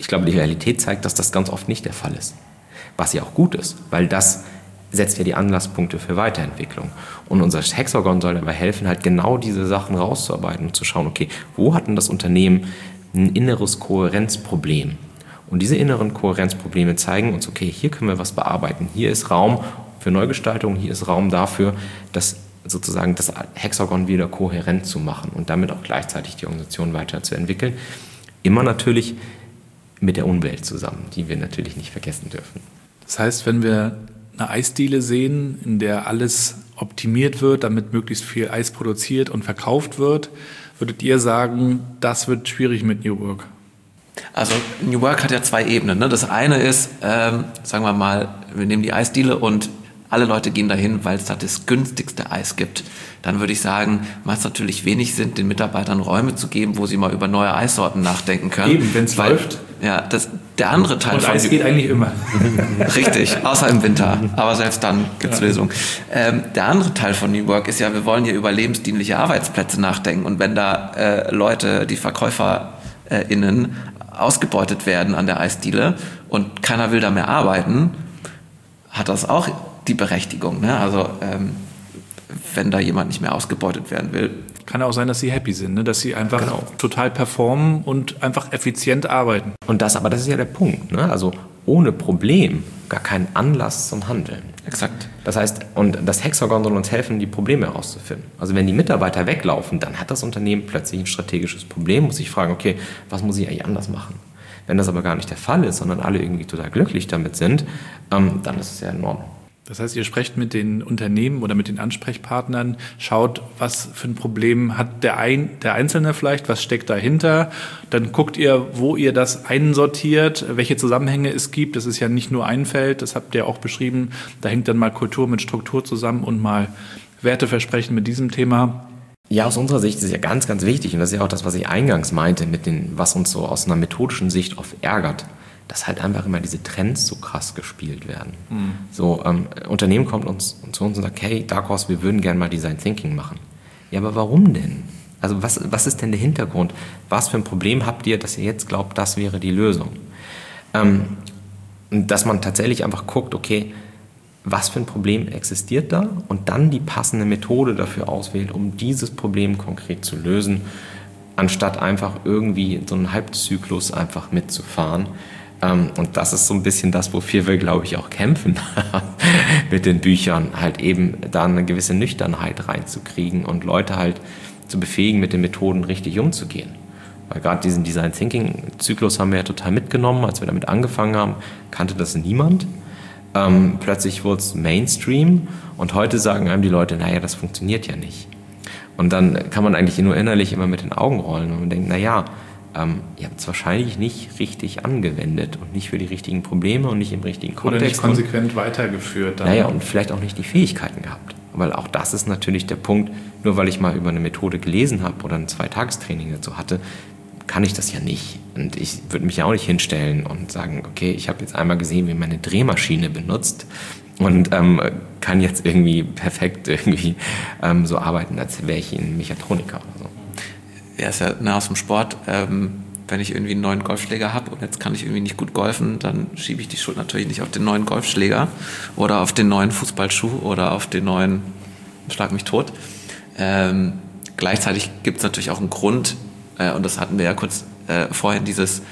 ich glaube, die Realität zeigt, dass das ganz oft nicht der Fall ist. Was ja auch gut ist, weil das setzt ja die Anlasspunkte für Weiterentwicklung. Und unser Hexagon soll dabei helfen, halt genau diese Sachen rauszuarbeiten und zu schauen, okay, wo hat denn das Unternehmen ein inneres Kohärenzproblem? Und diese inneren Kohärenzprobleme zeigen uns, okay, hier können wir was bearbeiten. Hier ist Raum für Neugestaltung, hier ist Raum dafür, dass sozusagen das Hexagon wieder kohärent zu machen und damit auch gleichzeitig die Organisation weiterzuentwickeln. Immer natürlich mit der Umwelt zusammen, die wir natürlich nicht vergessen dürfen. Das heißt, wenn wir eine Eisdiele sehen, in der alles optimiert wird, damit möglichst viel Eis produziert und verkauft wird, würdet ihr sagen, das wird schwierig mit New Work? Also New Work hat ja 2 Ebenen. Ne? Das eine ist, sagen wir mal, wir nehmen die Eisdiele und alle Leute gehen dahin, weil es da das günstigste Eis gibt. Dann würde ich sagen, macht es natürlich wenig Sinn, den Mitarbeitern Räume zu geben, wo sie mal über neue Eissorten nachdenken können. Eben, wenn es läuft. Ja, der andere Teil und Eis geht eigentlich immer. Richtig, außer im Winter. Aber selbst dann gibt es Lösungen. Der andere Teil von New Work ist ja, wir wollen hier über lebensdienliche Arbeitsplätze nachdenken. Und wenn da Leute, die VerkäuferInnen, ausgebeutet werden an der Eisdiele und keiner will da mehr arbeiten, hat das auch die Berechtigung. Ne? Also wenn da jemand nicht mehr ausgebeutet werden will. Kann auch sein, dass sie happy sind, ne? Dass sie einfach total performen und einfach effizient arbeiten. Und das ist ja der Punkt. Ne? Also ohne Problem gar keinen Anlass zum Handeln. Exakt. Das heißt, und das Hexagon soll uns helfen, die Probleme herauszufinden. Also wenn die Mitarbeiter weglaufen, dann hat das Unternehmen plötzlich ein strategisches Problem, muss sich fragen, okay, was muss ich eigentlich anders machen? Wenn das aber gar nicht der Fall ist, sondern alle irgendwie total glücklich damit sind, dann ist es ja in Ordnung. Das heißt, ihr sprecht mit den Unternehmen oder mit den Ansprechpartnern, schaut, was für ein Problem hat der Einzelne vielleicht, was steckt dahinter. Dann guckt ihr, wo ihr das einsortiert, welche Zusammenhänge es gibt. Das ist ja nicht nur ein Feld, das habt ihr auch beschrieben. Da hängt dann mal Kultur mit Struktur zusammen und mal Werteversprechen mit diesem Thema. Ja, aus unserer Sicht ist es ja ganz, ganz wichtig, und das ist ja auch das, was ich eingangs meinte, was uns so aus einer methodischen Sicht oft ärgert, dass halt einfach immer diese Trends so krass gespielt werden. So, Unternehmen kommt zu uns und sagt, hey, Dark Horse, wir würden gerne mal Design Thinking machen. Ja, aber warum denn? Also was ist denn der Hintergrund? Was für ein Problem habt ihr, dass ihr jetzt glaubt, das wäre die Lösung? Dass man tatsächlich einfach guckt, okay, was für ein Problem existiert da und dann die passende Methode dafür auswählt, um dieses Problem konkret zu lösen, anstatt einfach irgendwie so einen Halbzyklus einfach mitzufahren. Und das ist so ein bisschen das, wofür wir, glaube ich, auch kämpfen mit den Büchern, halt eben da eine gewisse Nüchternheit reinzukriegen und Leute halt zu befähigen, mit den Methoden richtig umzugehen. Weil gerade diesen Design Thinking Zyklus haben wir ja total mitgenommen. Als wir damit angefangen haben, kannte das niemand. Plötzlich wurde es Mainstream und heute sagen einem die Leute, naja, das funktioniert ja nicht. Und dann kann man eigentlich nur innerlich immer mit den Augen rollen und man denkt, naja, ihr habt es wahrscheinlich nicht richtig angewendet und nicht für die richtigen Probleme und nicht im richtigen Kontext. Oder nicht konsequent weitergeführt. Dann. Naja, und vielleicht auch nicht die Fähigkeiten gehabt. Weil auch das ist natürlich der Punkt, nur weil ich mal über eine Methode gelesen habe oder ein 2-Tagestraining dazu hatte, kann ich das ja nicht. Und ich würde mich ja auch nicht hinstellen und sagen, okay, ich habe jetzt einmal gesehen, wie man eine Drehmaschine benutzt und kann jetzt irgendwie perfekt irgendwie so arbeiten, als wäre ich ein Mechatroniker oder so. Ja, ist ja aus dem Sport. Wenn ich irgendwie einen neuen Golfschläger habe und jetzt kann ich irgendwie nicht gut golfen, dann schiebe ich die Schuld natürlich nicht auf den neuen Golfschläger oder auf den neuen Fußballschuh oder auf den neuen Schlag mich tot. Gleichzeitig gibt es natürlich auch einen Grund, und das hatten wir ja kurz vorhin, dieses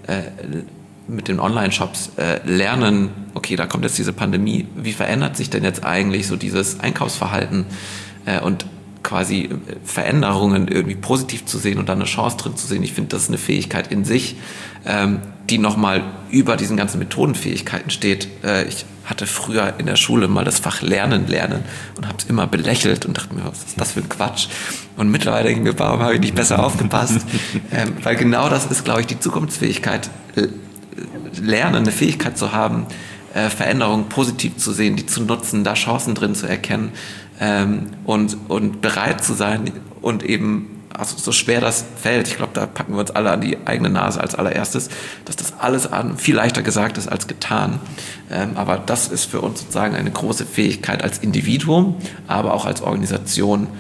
mit den Online-Shops lernen, okay, da kommt jetzt diese Pandemie, wie verändert sich denn jetzt eigentlich so dieses Einkaufsverhalten und quasi Veränderungen irgendwie positiv zu sehen und da eine Chance drin zu sehen. Ich finde, das ist eine Fähigkeit in sich, die nochmal über diesen ganzen Methodenfähigkeiten steht. Ich hatte früher in der Schule mal das Fach Lernen und habe es immer belächelt und dachte mir, was ist das für ein Quatsch? Und mittlerweile denke ich mir, warum habe ich nicht besser aufgepasst? Weil genau das ist, glaube ich, die Zukunftsfähigkeit. Lernen, eine Fähigkeit zu haben, Veränderungen positiv zu sehen, die zu nutzen, da Chancen drin zu erkennen, und bereit zu sein und eben, also so schwer das fällt, ich glaube, da packen wir uns alle an die eigene Nase als allererstes, dass das alles viel leichter gesagt ist als getan. Aber das ist für uns sozusagen eine große Fähigkeit als Individuum, aber auch als Organisation,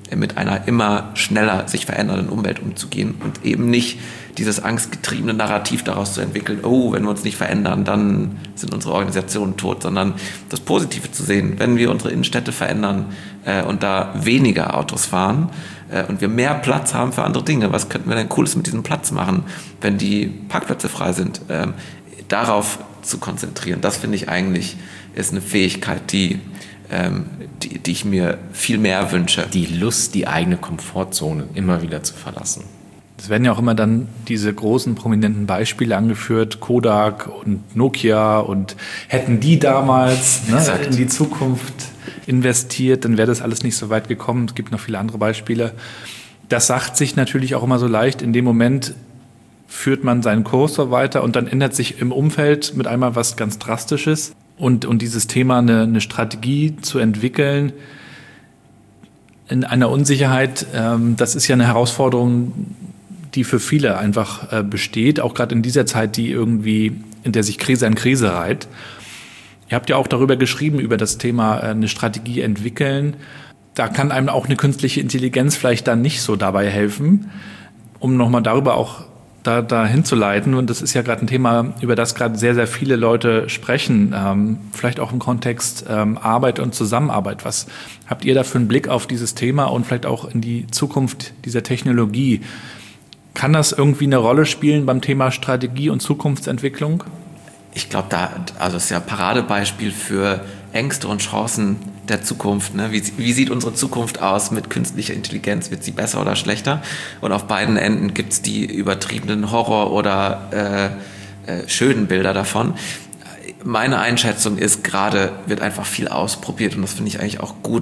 mit einer immer schneller sich verändernden Umwelt umzugehen und eben nicht dieses angstgetriebene Narrativ daraus zu entwickeln, oh, wenn wir uns nicht verändern, dann sind unsere Organisationen tot, sondern das Positive zu sehen, wenn wir unsere Innenstädte verändern und da weniger Autos fahren und wir mehr Platz haben für andere Dinge, was könnten wir denn Cooles mit diesem Platz machen, wenn die Parkplätze frei sind, darauf zu konzentrieren. Das finde ich eigentlich ist eine Fähigkeit, die ich mir viel mehr wünsche. Die Lust, die eigene Komfortzone immer wieder zu verlassen. Es werden ja auch immer dann diese großen prominenten Beispiele angeführt, Kodak und Nokia, und hätten die damals in die Zukunft investiert, dann wäre das alles nicht so weit gekommen. Es gibt noch viele andere Beispiele. Das sagt sich natürlich auch immer so leicht. In dem Moment führt man seinen Kurs weiter und dann ändert sich im Umfeld mit einmal was ganz Drastisches. Und dieses Thema, eine Strategie zu entwickeln in einer Unsicherheit, das ist ja eine Herausforderung, die für viele einfach besteht, auch gerade in dieser Zeit, in der sich Krise an Krise reiht. Ihr habt ja auch darüber geschrieben, über das Thema eine Strategie entwickeln. Da kann einem auch eine künstliche Intelligenz vielleicht dann nicht so dabei helfen, um nochmal darüber auch da hinzuleiten. Und das ist ja gerade ein Thema, über das gerade sehr, sehr viele Leute sprechen, vielleicht auch im Kontext Arbeit und Zusammenarbeit. Was habt ihr da für einen Blick auf dieses Thema und vielleicht auch in die Zukunft dieser Technologie? Kann das irgendwie eine Rolle spielen beim Thema Strategie und Zukunftsentwicklung? Ich glaube, das ist ja ein Paradebeispiel für Ängste und Chancen der Zukunft. Ne? Wie sieht unsere Zukunft aus mit künstlicher Intelligenz? Wird sie besser oder schlechter? Und auf beiden Enden gibt es die übertriebenen Horror- oder schönen Bilder davon. Meine Einschätzung ist, gerade wird einfach viel ausprobiert, und das finde ich eigentlich auch gut,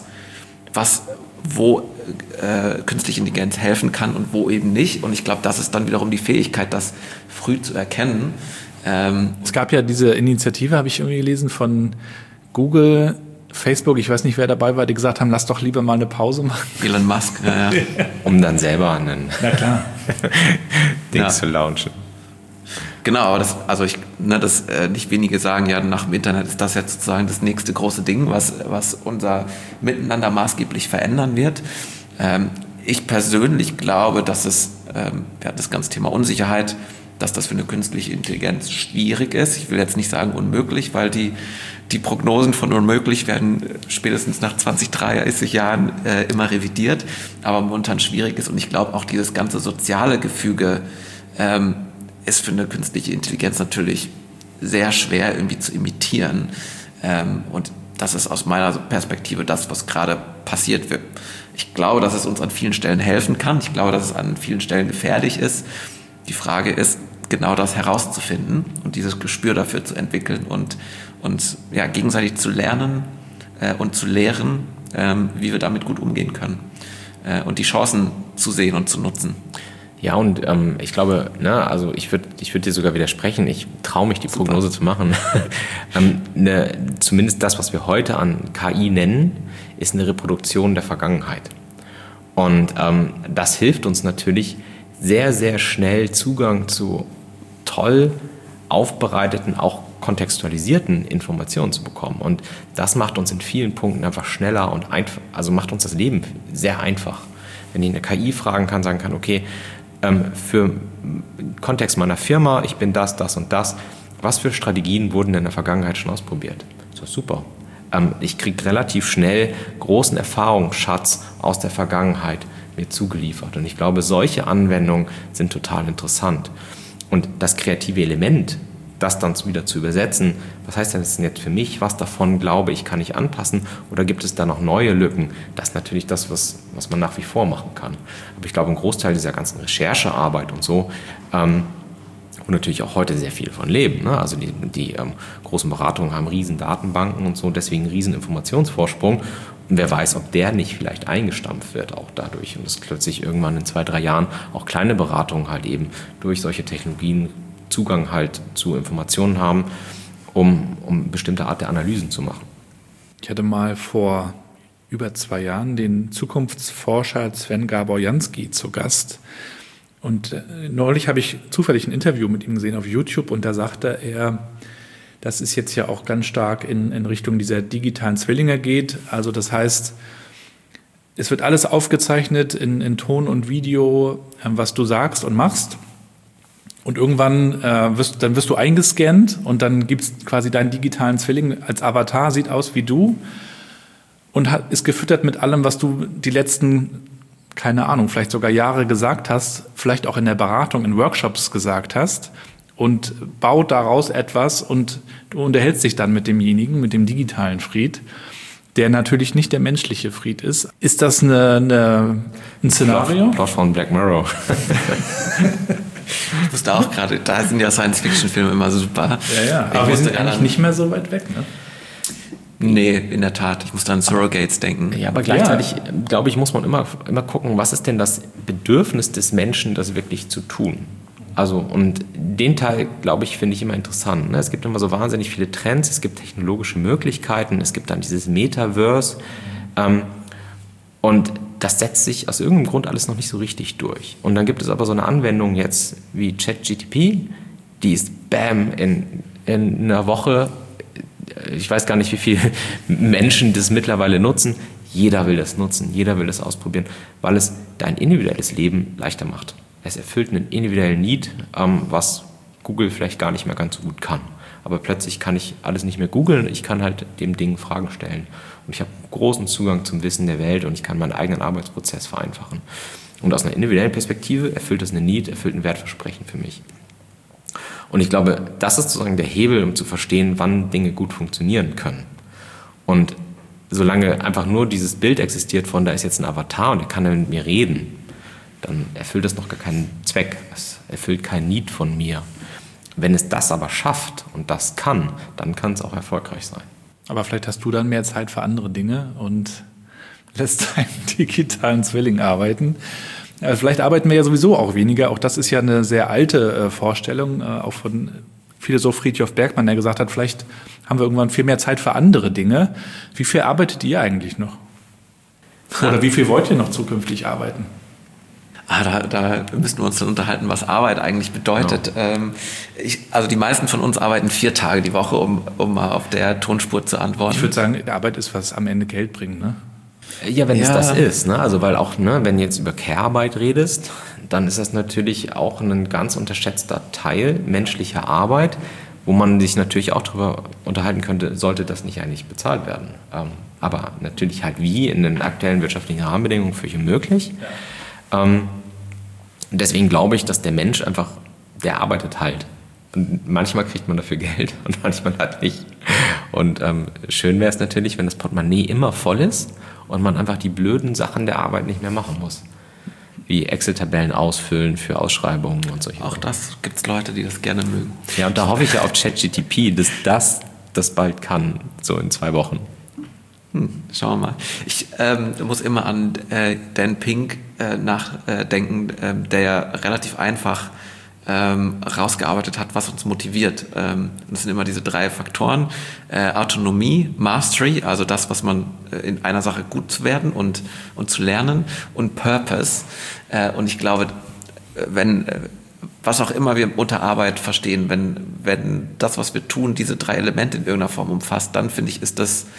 wo künstliche Intelligenz helfen kann und wo eben nicht. Und ich glaube, das ist dann wiederum die Fähigkeit, das früh zu erkennen. Es gab ja diese Initiative, habe ich irgendwie gelesen, von Google, Facebook, ich weiß nicht, wer dabei war, die gesagt haben, lass doch lieber mal eine Pause machen. Elon Musk, ja. Um dann selber einen Ding zu launchen. Genau, aber nicht wenige sagen, ja, nach dem Internet ist das jetzt sozusagen das nächste große Ding, was unser Miteinander maßgeblich verändern wird. Ich persönlich glaube, dass wir hatten das ganze Thema Unsicherheit, dass das für eine künstliche Intelligenz schwierig ist. Ich will jetzt nicht sagen unmöglich, weil die Prognosen von unmöglich werden spätestens nach 20, 30 Jahren immer revidiert, aber momentan schwierig ist. Und ich glaube auch, dieses ganze soziale Gefüge ist für eine künstliche Intelligenz natürlich sehr schwer irgendwie zu imitieren. Und das ist aus meiner Perspektive das, was gerade passiert. Ich glaube, dass es uns an vielen Stellen helfen kann. Ich glaube, dass es an vielen Stellen gefährlich ist. Die Frage ist, genau das herauszufinden und dieses Gespür dafür zu entwickeln und gegenseitig zu lernen und zu lehren, wie wir damit gut umgehen können und die Chancen zu sehen und zu nutzen. Ja, und ich glaube, also ich würd dir sogar widersprechen, ich traue mich, die Prognose zu machen. Zumindest das, was wir heute an KI nennen, ist eine Reproduktion der Vergangenheit. Und das hilft uns natürlich, sehr, sehr schnell Zugang zu toll aufbereiteten, auch kontextualisierten Informationen zu bekommen. Und das macht uns in vielen Punkten einfach schneller und einfach, also macht uns das Leben sehr einfach. Wenn ich eine KI fragen kann, sagen kann, okay, für Kontext meiner Firma, ich bin das und das, was für Strategien wurden in der Vergangenheit schon ausprobiert? Das ist super. Ich kriege relativ schnell großen Erfahrungsschatz aus der Vergangenheit mir zugeliefert. Und ich glaube, solche Anwendungen sind total interessant. Und das kreative Element, das dann wieder zu übersetzen, was heißt das denn jetzt für mich? Was davon, glaube ich, kann ich anpassen? Oder gibt es da noch neue Lücken? Das ist natürlich das, was man nach wie vor machen kann. Aber ich glaube, ein Großteil dieser ganzen Recherchearbeit und so, und natürlich auch heute sehr viel von leben. Ne? Also die großen Beratungen haben riesen Datenbanken und so, deswegen riesen Informationsvorsprung. Und wer weiß, ob der nicht vielleicht eingestampft wird auch dadurch. Und dass plötzlich irgendwann in 2-3 Jahren auch kleine Beratungen halt eben durch solche Technologien Zugang halt zu Informationen haben, um bestimmte Art der Analysen zu machen. Ich hatte mal vor über 2 Jahren den Zukunftsforscher Sven Gabor-Jansky zu Gast. Und neulich habe ich zufällig ein Interview mit ihm gesehen auf YouTube, und da sagte er, dass es jetzt ja auch ganz stark in Richtung dieser digitalen Zwillinge geht. Also das heißt, es wird alles aufgezeichnet in Ton und Video, was du sagst und machst. Und irgendwann wirst du eingescannt und dann gibt es quasi deinen digitalen Zwilling als Avatar, sieht aus wie du und ist gefüttert mit allem, was du die letzten, keine Ahnung, vielleicht sogar Jahre gesagt hast, vielleicht auch in der Beratung, in Workshops gesagt hast und baut daraus etwas und du unterhältst dich dann mit demjenigen, mit dem digitalen Fried, der natürlich nicht der menschliche Fried ist. Ist das ein Szenario? Plot von Black Mirror. Ich wusste auch gerade, da sind ja Science-Fiction-Filme immer super. Ja, aber wir sind eigentlich nicht mehr so weit weg, ne? Nee, in der Tat. Ich musste an Surrogates denken. Ja, aber gleichzeitig, glaube ich, muss man immer gucken, was ist denn das Bedürfnis des Menschen, das wirklich zu tun? Also, und den Teil, glaube ich, finde ich immer interessant. Ne? Es gibt immer so wahnsinnig viele Trends, es gibt technologische Möglichkeiten, es gibt dann dieses Metaverse. Und das setzt sich aus irgendeinem Grund alles noch nicht so richtig durch. Und dann gibt es aber so eine Anwendung jetzt wie ChatGPT, die ist bam in einer Woche, ich weiß gar nicht, wie viele Menschen das mittlerweile nutzen. Jeder will das nutzen, jeder will das ausprobieren, weil es dein individuelles Leben leichter macht. Es erfüllt einen individuellen Need, was Google vielleicht gar nicht mehr ganz so gut kann. Aber plötzlich kann ich alles nicht mehr googeln, ich kann halt dem Ding Fragen stellen. Und ich habe großen Zugang zum Wissen der Welt und ich kann meinen eigenen Arbeitsprozess vereinfachen. Und aus einer individuellen Perspektive erfüllt das einen Need, erfüllt ein Wertversprechen für mich. Und ich glaube, das ist sozusagen der Hebel, um zu verstehen, wann Dinge gut funktionieren können. Und solange einfach nur dieses Bild existiert von, da ist jetzt ein Avatar und der kann dann mit mir reden, dann erfüllt das noch gar keinen Zweck. Es erfüllt keinen Need von mir. Wenn es das aber schafft und das kann, dann kann es auch erfolgreich sein. Aber vielleicht hast du dann mehr Zeit für andere Dinge und lässt deinen digitalen Zwilling arbeiten. Vielleicht arbeiten wir ja sowieso auch weniger. Auch das ist ja eine sehr alte Vorstellung, auch von Philosoph Frithjof Bergmann, der gesagt hat, vielleicht haben wir irgendwann viel mehr Zeit für andere Dinge. Wie viel arbeitet ihr eigentlich noch? Oder wie viel wollt ihr noch zukünftig arbeiten? Da müssen wir uns dann unterhalten, was Arbeit eigentlich bedeutet. Ja. Also die meisten von uns arbeiten 4 Tage die Woche, um mal auf der Tonspur zu antworten. Ich würde sagen, Arbeit ist, was am Ende Geld bringt, ne? Ja, wenn es das ist, ne? Also weil auch, ne, wenn du jetzt über Care-Arbeit redest, dann ist das natürlich auch ein ganz unterschätzter Teil menschlicher Arbeit, wo man sich natürlich auch darüber unterhalten könnte, sollte das nicht eigentlich bezahlt werden. Aber natürlich halt wie in den aktuellen wirtschaftlichen Rahmenbedingungen völlig unmöglich. Ja. Deswegen glaube ich, dass der Mensch einfach, der arbeitet halt. Und manchmal kriegt man dafür Geld und manchmal halt nicht. Und schön wäre es natürlich, wenn das Portemonnaie immer voll ist und man einfach die blöden Sachen der Arbeit nicht mehr machen muss. Wie Excel-Tabellen ausfüllen für Ausschreibungen und solche Auch das gibt es Leute, die das gerne mögen. Ja, und da hoffe ich ja auf ChatGPT, dass das bald kann, so in 2 Wochen. Schauen wir mal. Ich muss immer an Dan Pink nachdenken, der ja relativ einfach rausgearbeitet hat, was uns motiviert. Das sind immer diese 3 Faktoren. Autonomie, Mastery, also das, was man in einer Sache gut zu werden und zu lernen, und Purpose. Und ich glaube, was auch immer wir unter Arbeit verstehen, wenn das, was wir tun, diese 3 Elemente in irgendeiner Form umfasst, dann finde ich,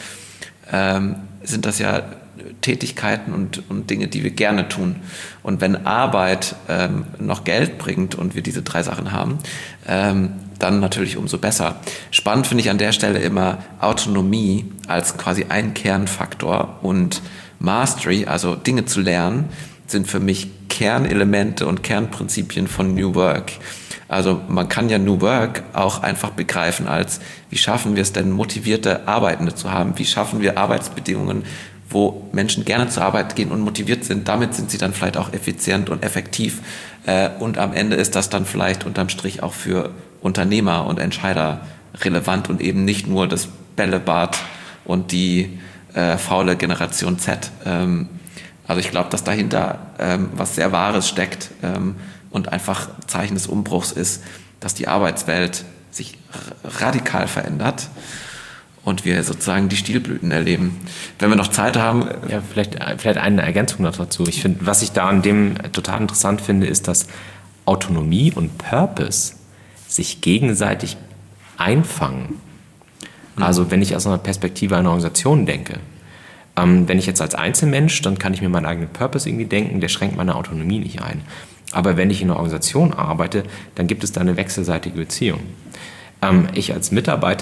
sind das ja Tätigkeiten und Dinge, die wir gerne tun. Und wenn Arbeit noch Geld bringt und wir diese 3 Sachen haben, dann natürlich umso besser. Spannend finde ich an der Stelle immer Autonomie als quasi ein Kernfaktor und Mastery, also Dinge zu lernen, sind für mich Kernelemente und Kernprinzipien von New Work. Also man kann ja New Work auch einfach begreifen als, wie schaffen wir es denn, motivierte Arbeitende zu haben? Wie schaffen wir Arbeitsbedingungen, wo Menschen gerne zur Arbeit gehen und motiviert sind? Damit sind sie dann vielleicht auch effizient und effektiv. Und am Ende ist das dann vielleicht unterm Strich auch für Unternehmer und Entscheider relevant und eben nicht nur das Bällebad und die faule Generation Z. Also ich glaube, dass dahinter was sehr Wahres steckt und einfach Zeichen des Umbruchs ist, dass die Arbeitswelt sich radikal verändert und wir sozusagen die Stilblüten erleben. Wenn wir noch Zeit haben... Ja, vielleicht eine Ergänzung noch dazu. Ich finde, was ich da an dem total interessant finde, ist, dass Autonomie und Purpose sich gegenseitig einfangen. Also wenn ich aus einer Perspektive einer Organisation denke, Wenn ich jetzt als Einzelmensch, dann kann ich mir meinen eigenen Purpose irgendwie denken, der schränkt meine Autonomie nicht ein. Aber wenn ich in einer Organisation arbeite, dann gibt es da eine wechselseitige Beziehung. Ich als Mitarbeiter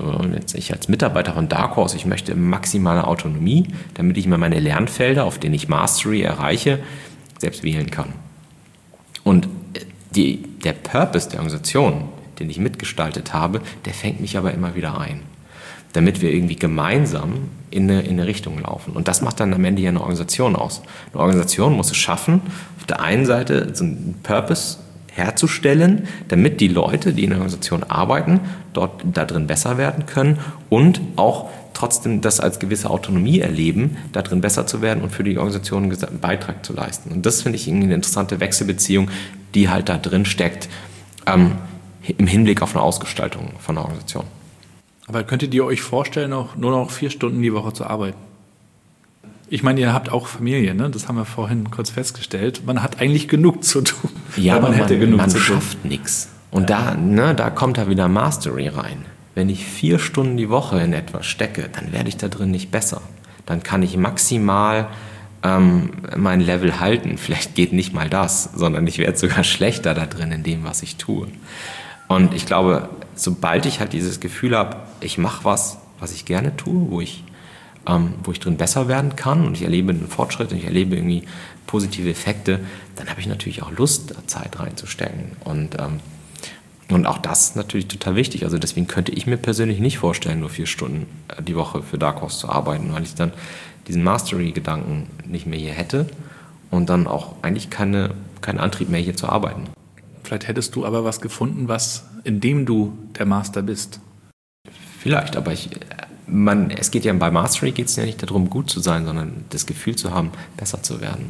von Dark Horse, ich möchte maximale Autonomie, damit ich mir meine Lernfelder, auf denen ich Mastery erreiche, selbst wählen kann. Und der Purpose der Organisation, den ich mitgestaltet habe, der fängt mich aber immer wieder ein, damit wir irgendwie gemeinsam in eine Richtung laufen. Und das macht dann am Ende ja eine Organisation aus. Eine Organisation muss es schaffen, auf der einen Seite so einen Purpose herzustellen, damit die Leute, die in der Organisation arbeiten, da drin besser werden können und auch trotzdem das als gewisse Autonomie erleben, da drin besser zu werden und für die Organisation einen Beitrag zu leisten. Und das finde ich irgendwie eine interessante Wechselbeziehung, die halt da drin steckt, im Hinblick auf eine Ausgestaltung von einer Organisation. Aber könntet ihr euch vorstellen, nur noch 4 Stunden die Woche zu arbeiten? Ich meine, ihr habt auch Familie, ne? Das haben wir vorhin kurz festgestellt. Man hat eigentlich genug zu tun. Ja, aber man schafft nichts. Und da kommt da wieder Mastery rein. Wenn ich 4 Stunden die Woche in etwas stecke, dann werde ich da drin nicht besser. Dann kann ich maximal mein Level halten. Vielleicht geht nicht mal das, sondern ich werde sogar schlechter da drin in dem, was ich tue. Und ich glaube, sobald ich halt dieses Gefühl habe, ich mache was ich gerne tue, wo ich drin besser werden kann und ich erlebe einen Fortschritt und ich erlebe irgendwie positive Effekte, dann habe ich natürlich auch Lust, da Zeit reinzustecken. Und auch das ist natürlich total wichtig. Also deswegen könnte ich mir persönlich nicht vorstellen, nur 4 Stunden die Woche für Dark Horse zu arbeiten, weil ich dann diesen Mastery-Gedanken nicht mehr hier hätte und dann auch eigentlich keinen Antrieb mehr hier zu arbeiten. Vielleicht hättest du aber was gefunden, in dem du der Master bist. Vielleicht, aber es geht ja bei Mastery geht es ja nicht darum, gut zu sein, sondern das Gefühl zu haben, besser zu werden.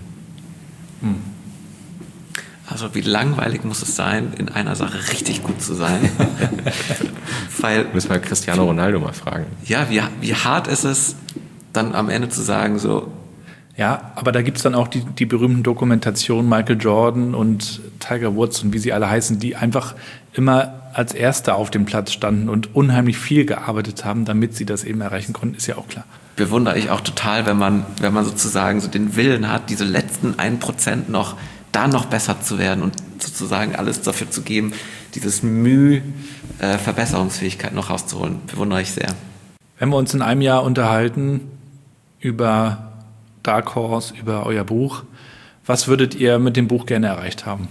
Also wie langweilig muss es sein, in einer Sache richtig gut zu sein? Müssen wir Cristiano Ronaldo mal fragen. Ja, wie hart ist es, dann am Ende zu sagen, so. Ja, aber da gibt es dann auch die berühmten Dokumentationen Michael Jordan und Tiger Woods und wie sie alle heißen, die einfach immer als Erste auf dem Platz standen und unheimlich viel gearbeitet haben, damit sie das eben erreichen konnten, ist ja auch klar. Bewundere ich auch total, wenn man sozusagen so den Willen hat, diese letzten 1% noch besser zu werden und sozusagen alles dafür zu geben, dieses Verbesserungsfähigkeit noch rauszuholen. Bewundere ich sehr. Wenn wir uns in einem Jahr unterhalten über Dark Horse, über euer Buch, was würdet ihr mit dem Buch gerne erreicht haben?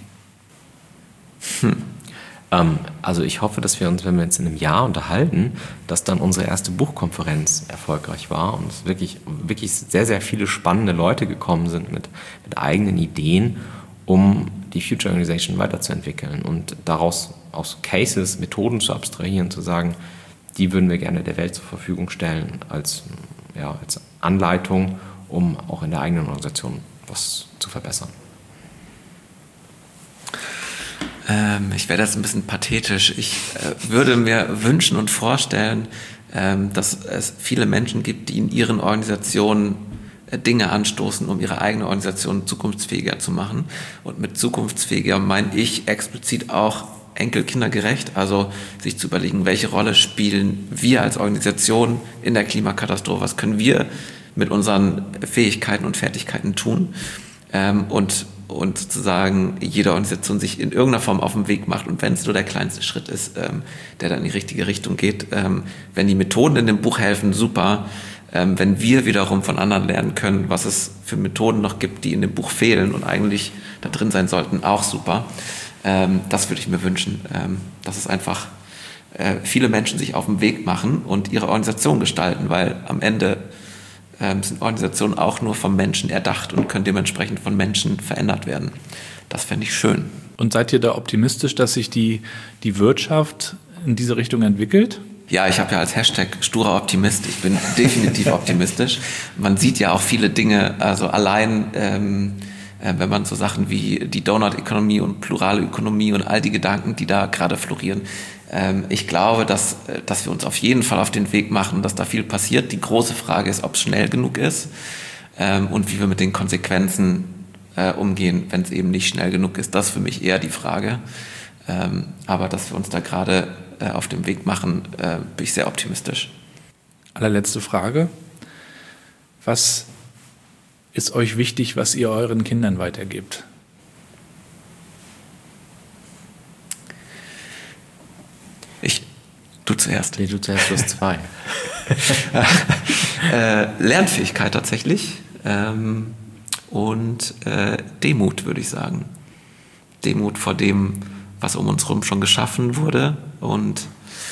Also ich hoffe, dass wir uns, wenn wir uns in einem Jahr unterhalten, dass dann unsere erste Buchkonferenz erfolgreich war und es wirklich sehr, sehr viele spannende Leute gekommen sind mit eigenen Ideen, um die Future Organization weiterzuentwickeln und daraus aus Cases, Methoden zu abstrahieren, zu sagen, die würden wir gerne der Welt zur Verfügung stellen als Anleitung, um auch in der eigenen Organisation was zu verbessern. Ich werde jetzt ein bisschen pathetisch. Ich würde mir wünschen und vorstellen, dass es viele Menschen gibt, die in ihren Organisationen Dinge anstoßen, um ihre eigene Organisation zukunftsfähiger zu machen. Und mit zukunftsfähiger meine ich explizit auch enkelkindergerecht, also sich zu überlegen, welche Rolle spielen wir als Organisation in der Klimakatastrophe, was können wir mit unseren Fähigkeiten und Fertigkeiten tun und sozusagen jede Organisation sich in irgendeiner Form auf den Weg macht und wenn es nur der kleinste Schritt ist, der dann in die richtige Richtung geht. Wenn die Methoden in dem Buch helfen, super. Wenn wir wiederum von anderen lernen können, was es für Methoden noch gibt, die in dem Buch fehlen und eigentlich da drin sein sollten, auch super. Das würde ich mir wünschen, dass es einfach viele Menschen sich auf den Weg machen und ihre Organisation gestalten, weil am Ende sind Organisationen auch nur vom Menschen erdacht und können dementsprechend von Menschen verändert werden. Das fände ich schön. Und seid ihr da optimistisch, dass sich die Wirtschaft in diese Richtung entwickelt? Ja, ich habe ja als Hashtag sturer Optimist. Ich bin definitiv optimistisch. Man sieht ja auch viele Dinge, also allein wenn man so Sachen wie die Donut-Ökonomie und plurale Ökonomie und all die Gedanken, die da gerade florieren. Ich glaube, dass wir uns auf jeden Fall auf den Weg machen, dass da viel passiert. Die große Frage ist, ob es schnell genug ist und wie wir mit den Konsequenzen umgehen, wenn es eben nicht schnell genug ist. Das ist für mich eher die Frage. Aber dass wir uns da gerade auf dem Weg machen, bin ich sehr optimistisch. Allerletzte Frage. Was ist euch wichtig, was ihr euren Kindern weitergebt? Du zuerst. Nee, du zuerst, du hast 2. Lernfähigkeit tatsächlich und Demut, würde ich sagen. Demut vor dem, was um uns herum schon geschaffen wurde und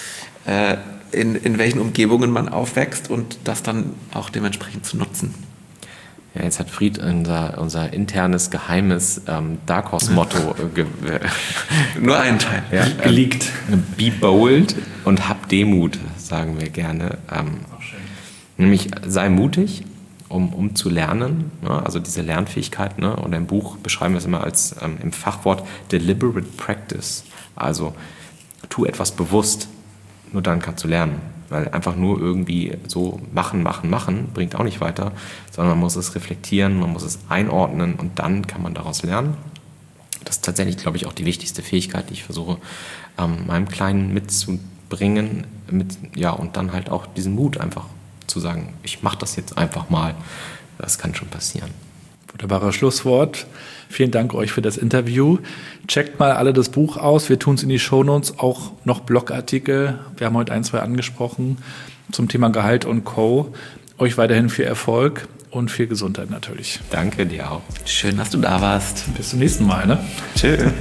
in welchen Umgebungen man aufwächst und das dann auch dementsprechend zu nutzen. Ja, jetzt hat Fried unser internes, geheimes Dark Horse-Motto nur einen Teil geleakt. Be bold und hab Demut, sagen wir gerne. Nämlich sei mutig, um zu lernen. Ne? Also diese Lernfähigkeit. Ne? Und im Buch beschreiben wir es immer als im Fachwort deliberate practice. Also tu etwas bewusst, nur dann kannst du lernen. Weil einfach nur irgendwie so machen bringt auch nicht weiter, sondern man muss es reflektieren, man muss es einordnen und dann kann man daraus lernen. Das ist tatsächlich, glaube ich, auch die wichtigste Fähigkeit, die ich versuche, meinem Kleinen mitzubringen. Und dann halt auch diesen Mut einfach zu sagen, ich mache das jetzt einfach mal. Das kann schon passieren. Wunderbares Schlusswort. Vielen Dank euch für das Interview. Checkt mal alle das Buch aus. Wir tun es in die Shownotes, auch noch Blogartikel. Wir haben heute 1, 2 angesprochen zum Thema Gehalt und Co. Euch weiterhin viel Erfolg und viel Gesundheit natürlich. Danke dir auch. Schön, dass du da warst. Bis zum nächsten Mal. Ne? Tschö.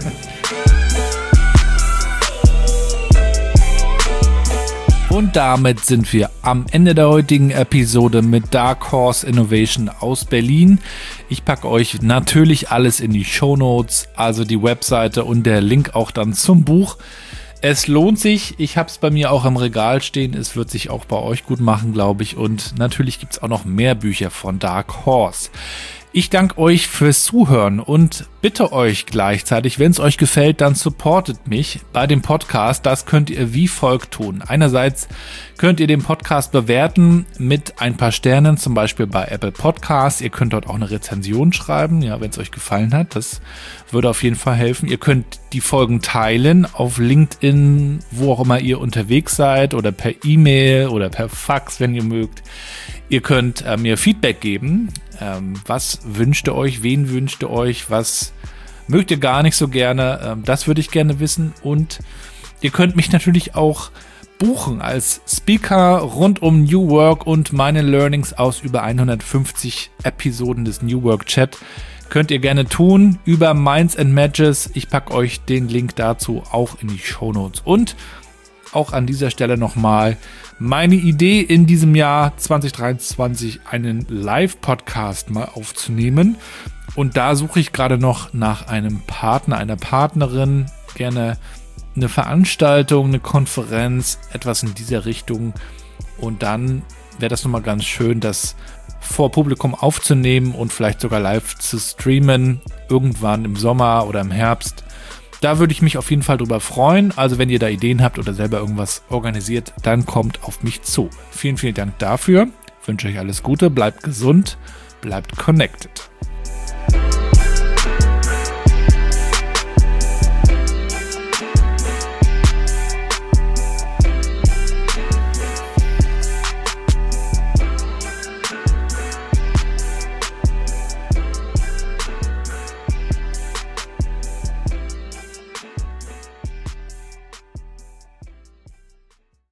Und damit sind wir am Ende der heutigen Episode mit Dark Horse Innovation aus Berlin. Ich packe euch natürlich alles in die Shownotes, also die Webseite und der Link auch dann zum Buch. Es lohnt sich, ich habe es bei mir auch im Regal stehen, es wird sich auch bei euch gut machen, glaube ich. Und natürlich gibt es auch noch mehr Bücher von Dark Horse. Ich danke euch fürs Zuhören und bitte euch gleichzeitig, wenn es euch gefällt, dann supportet mich bei dem Podcast. Das könnt ihr wie folgt tun. Einerseits könnt ihr den Podcast bewerten mit ein paar Sternen, zum Beispiel bei Apple Podcasts. Ihr könnt dort auch eine Rezension schreiben, ja, wenn es euch gefallen hat. Das würde auf jeden Fall helfen. Ihr könnt die Folgen teilen auf LinkedIn, wo auch immer ihr unterwegs seid oder per E-Mail oder per Fax, wenn ihr mögt. Ihr könnt mir Feedback geben. Was wünscht ihr euch? Wen wünscht ihr euch? Was mögt ihr gar nicht so gerne? Das würde ich gerne wissen. Und ihr könnt mich natürlich auch buchen als Speaker rund um New Work und meine Learnings aus über 150 Episoden des New Work Chat. Könnt ihr gerne tun über Minds and Matches. Ich packe euch den Link dazu auch in die Shownotes. Und auch an dieser Stelle nochmal meine Idee in diesem Jahr 2023, einen Live-Podcast mal aufzunehmen. Und da suche ich gerade noch nach einem Partner, einer Partnerin, gerne eine Veranstaltung, eine Konferenz, etwas in dieser Richtung. Und dann wäre das nochmal ganz schön, das vor Publikum aufzunehmen und vielleicht sogar live zu streamen, irgendwann im Sommer oder im Herbst. Da würde ich mich auf jeden Fall drüber freuen. Also wenn ihr da Ideen habt oder selber irgendwas organisiert, dann kommt auf mich zu. Vielen, vielen Dank dafür. Ich wünsche euch alles Gute, bleibt gesund, bleibt connected.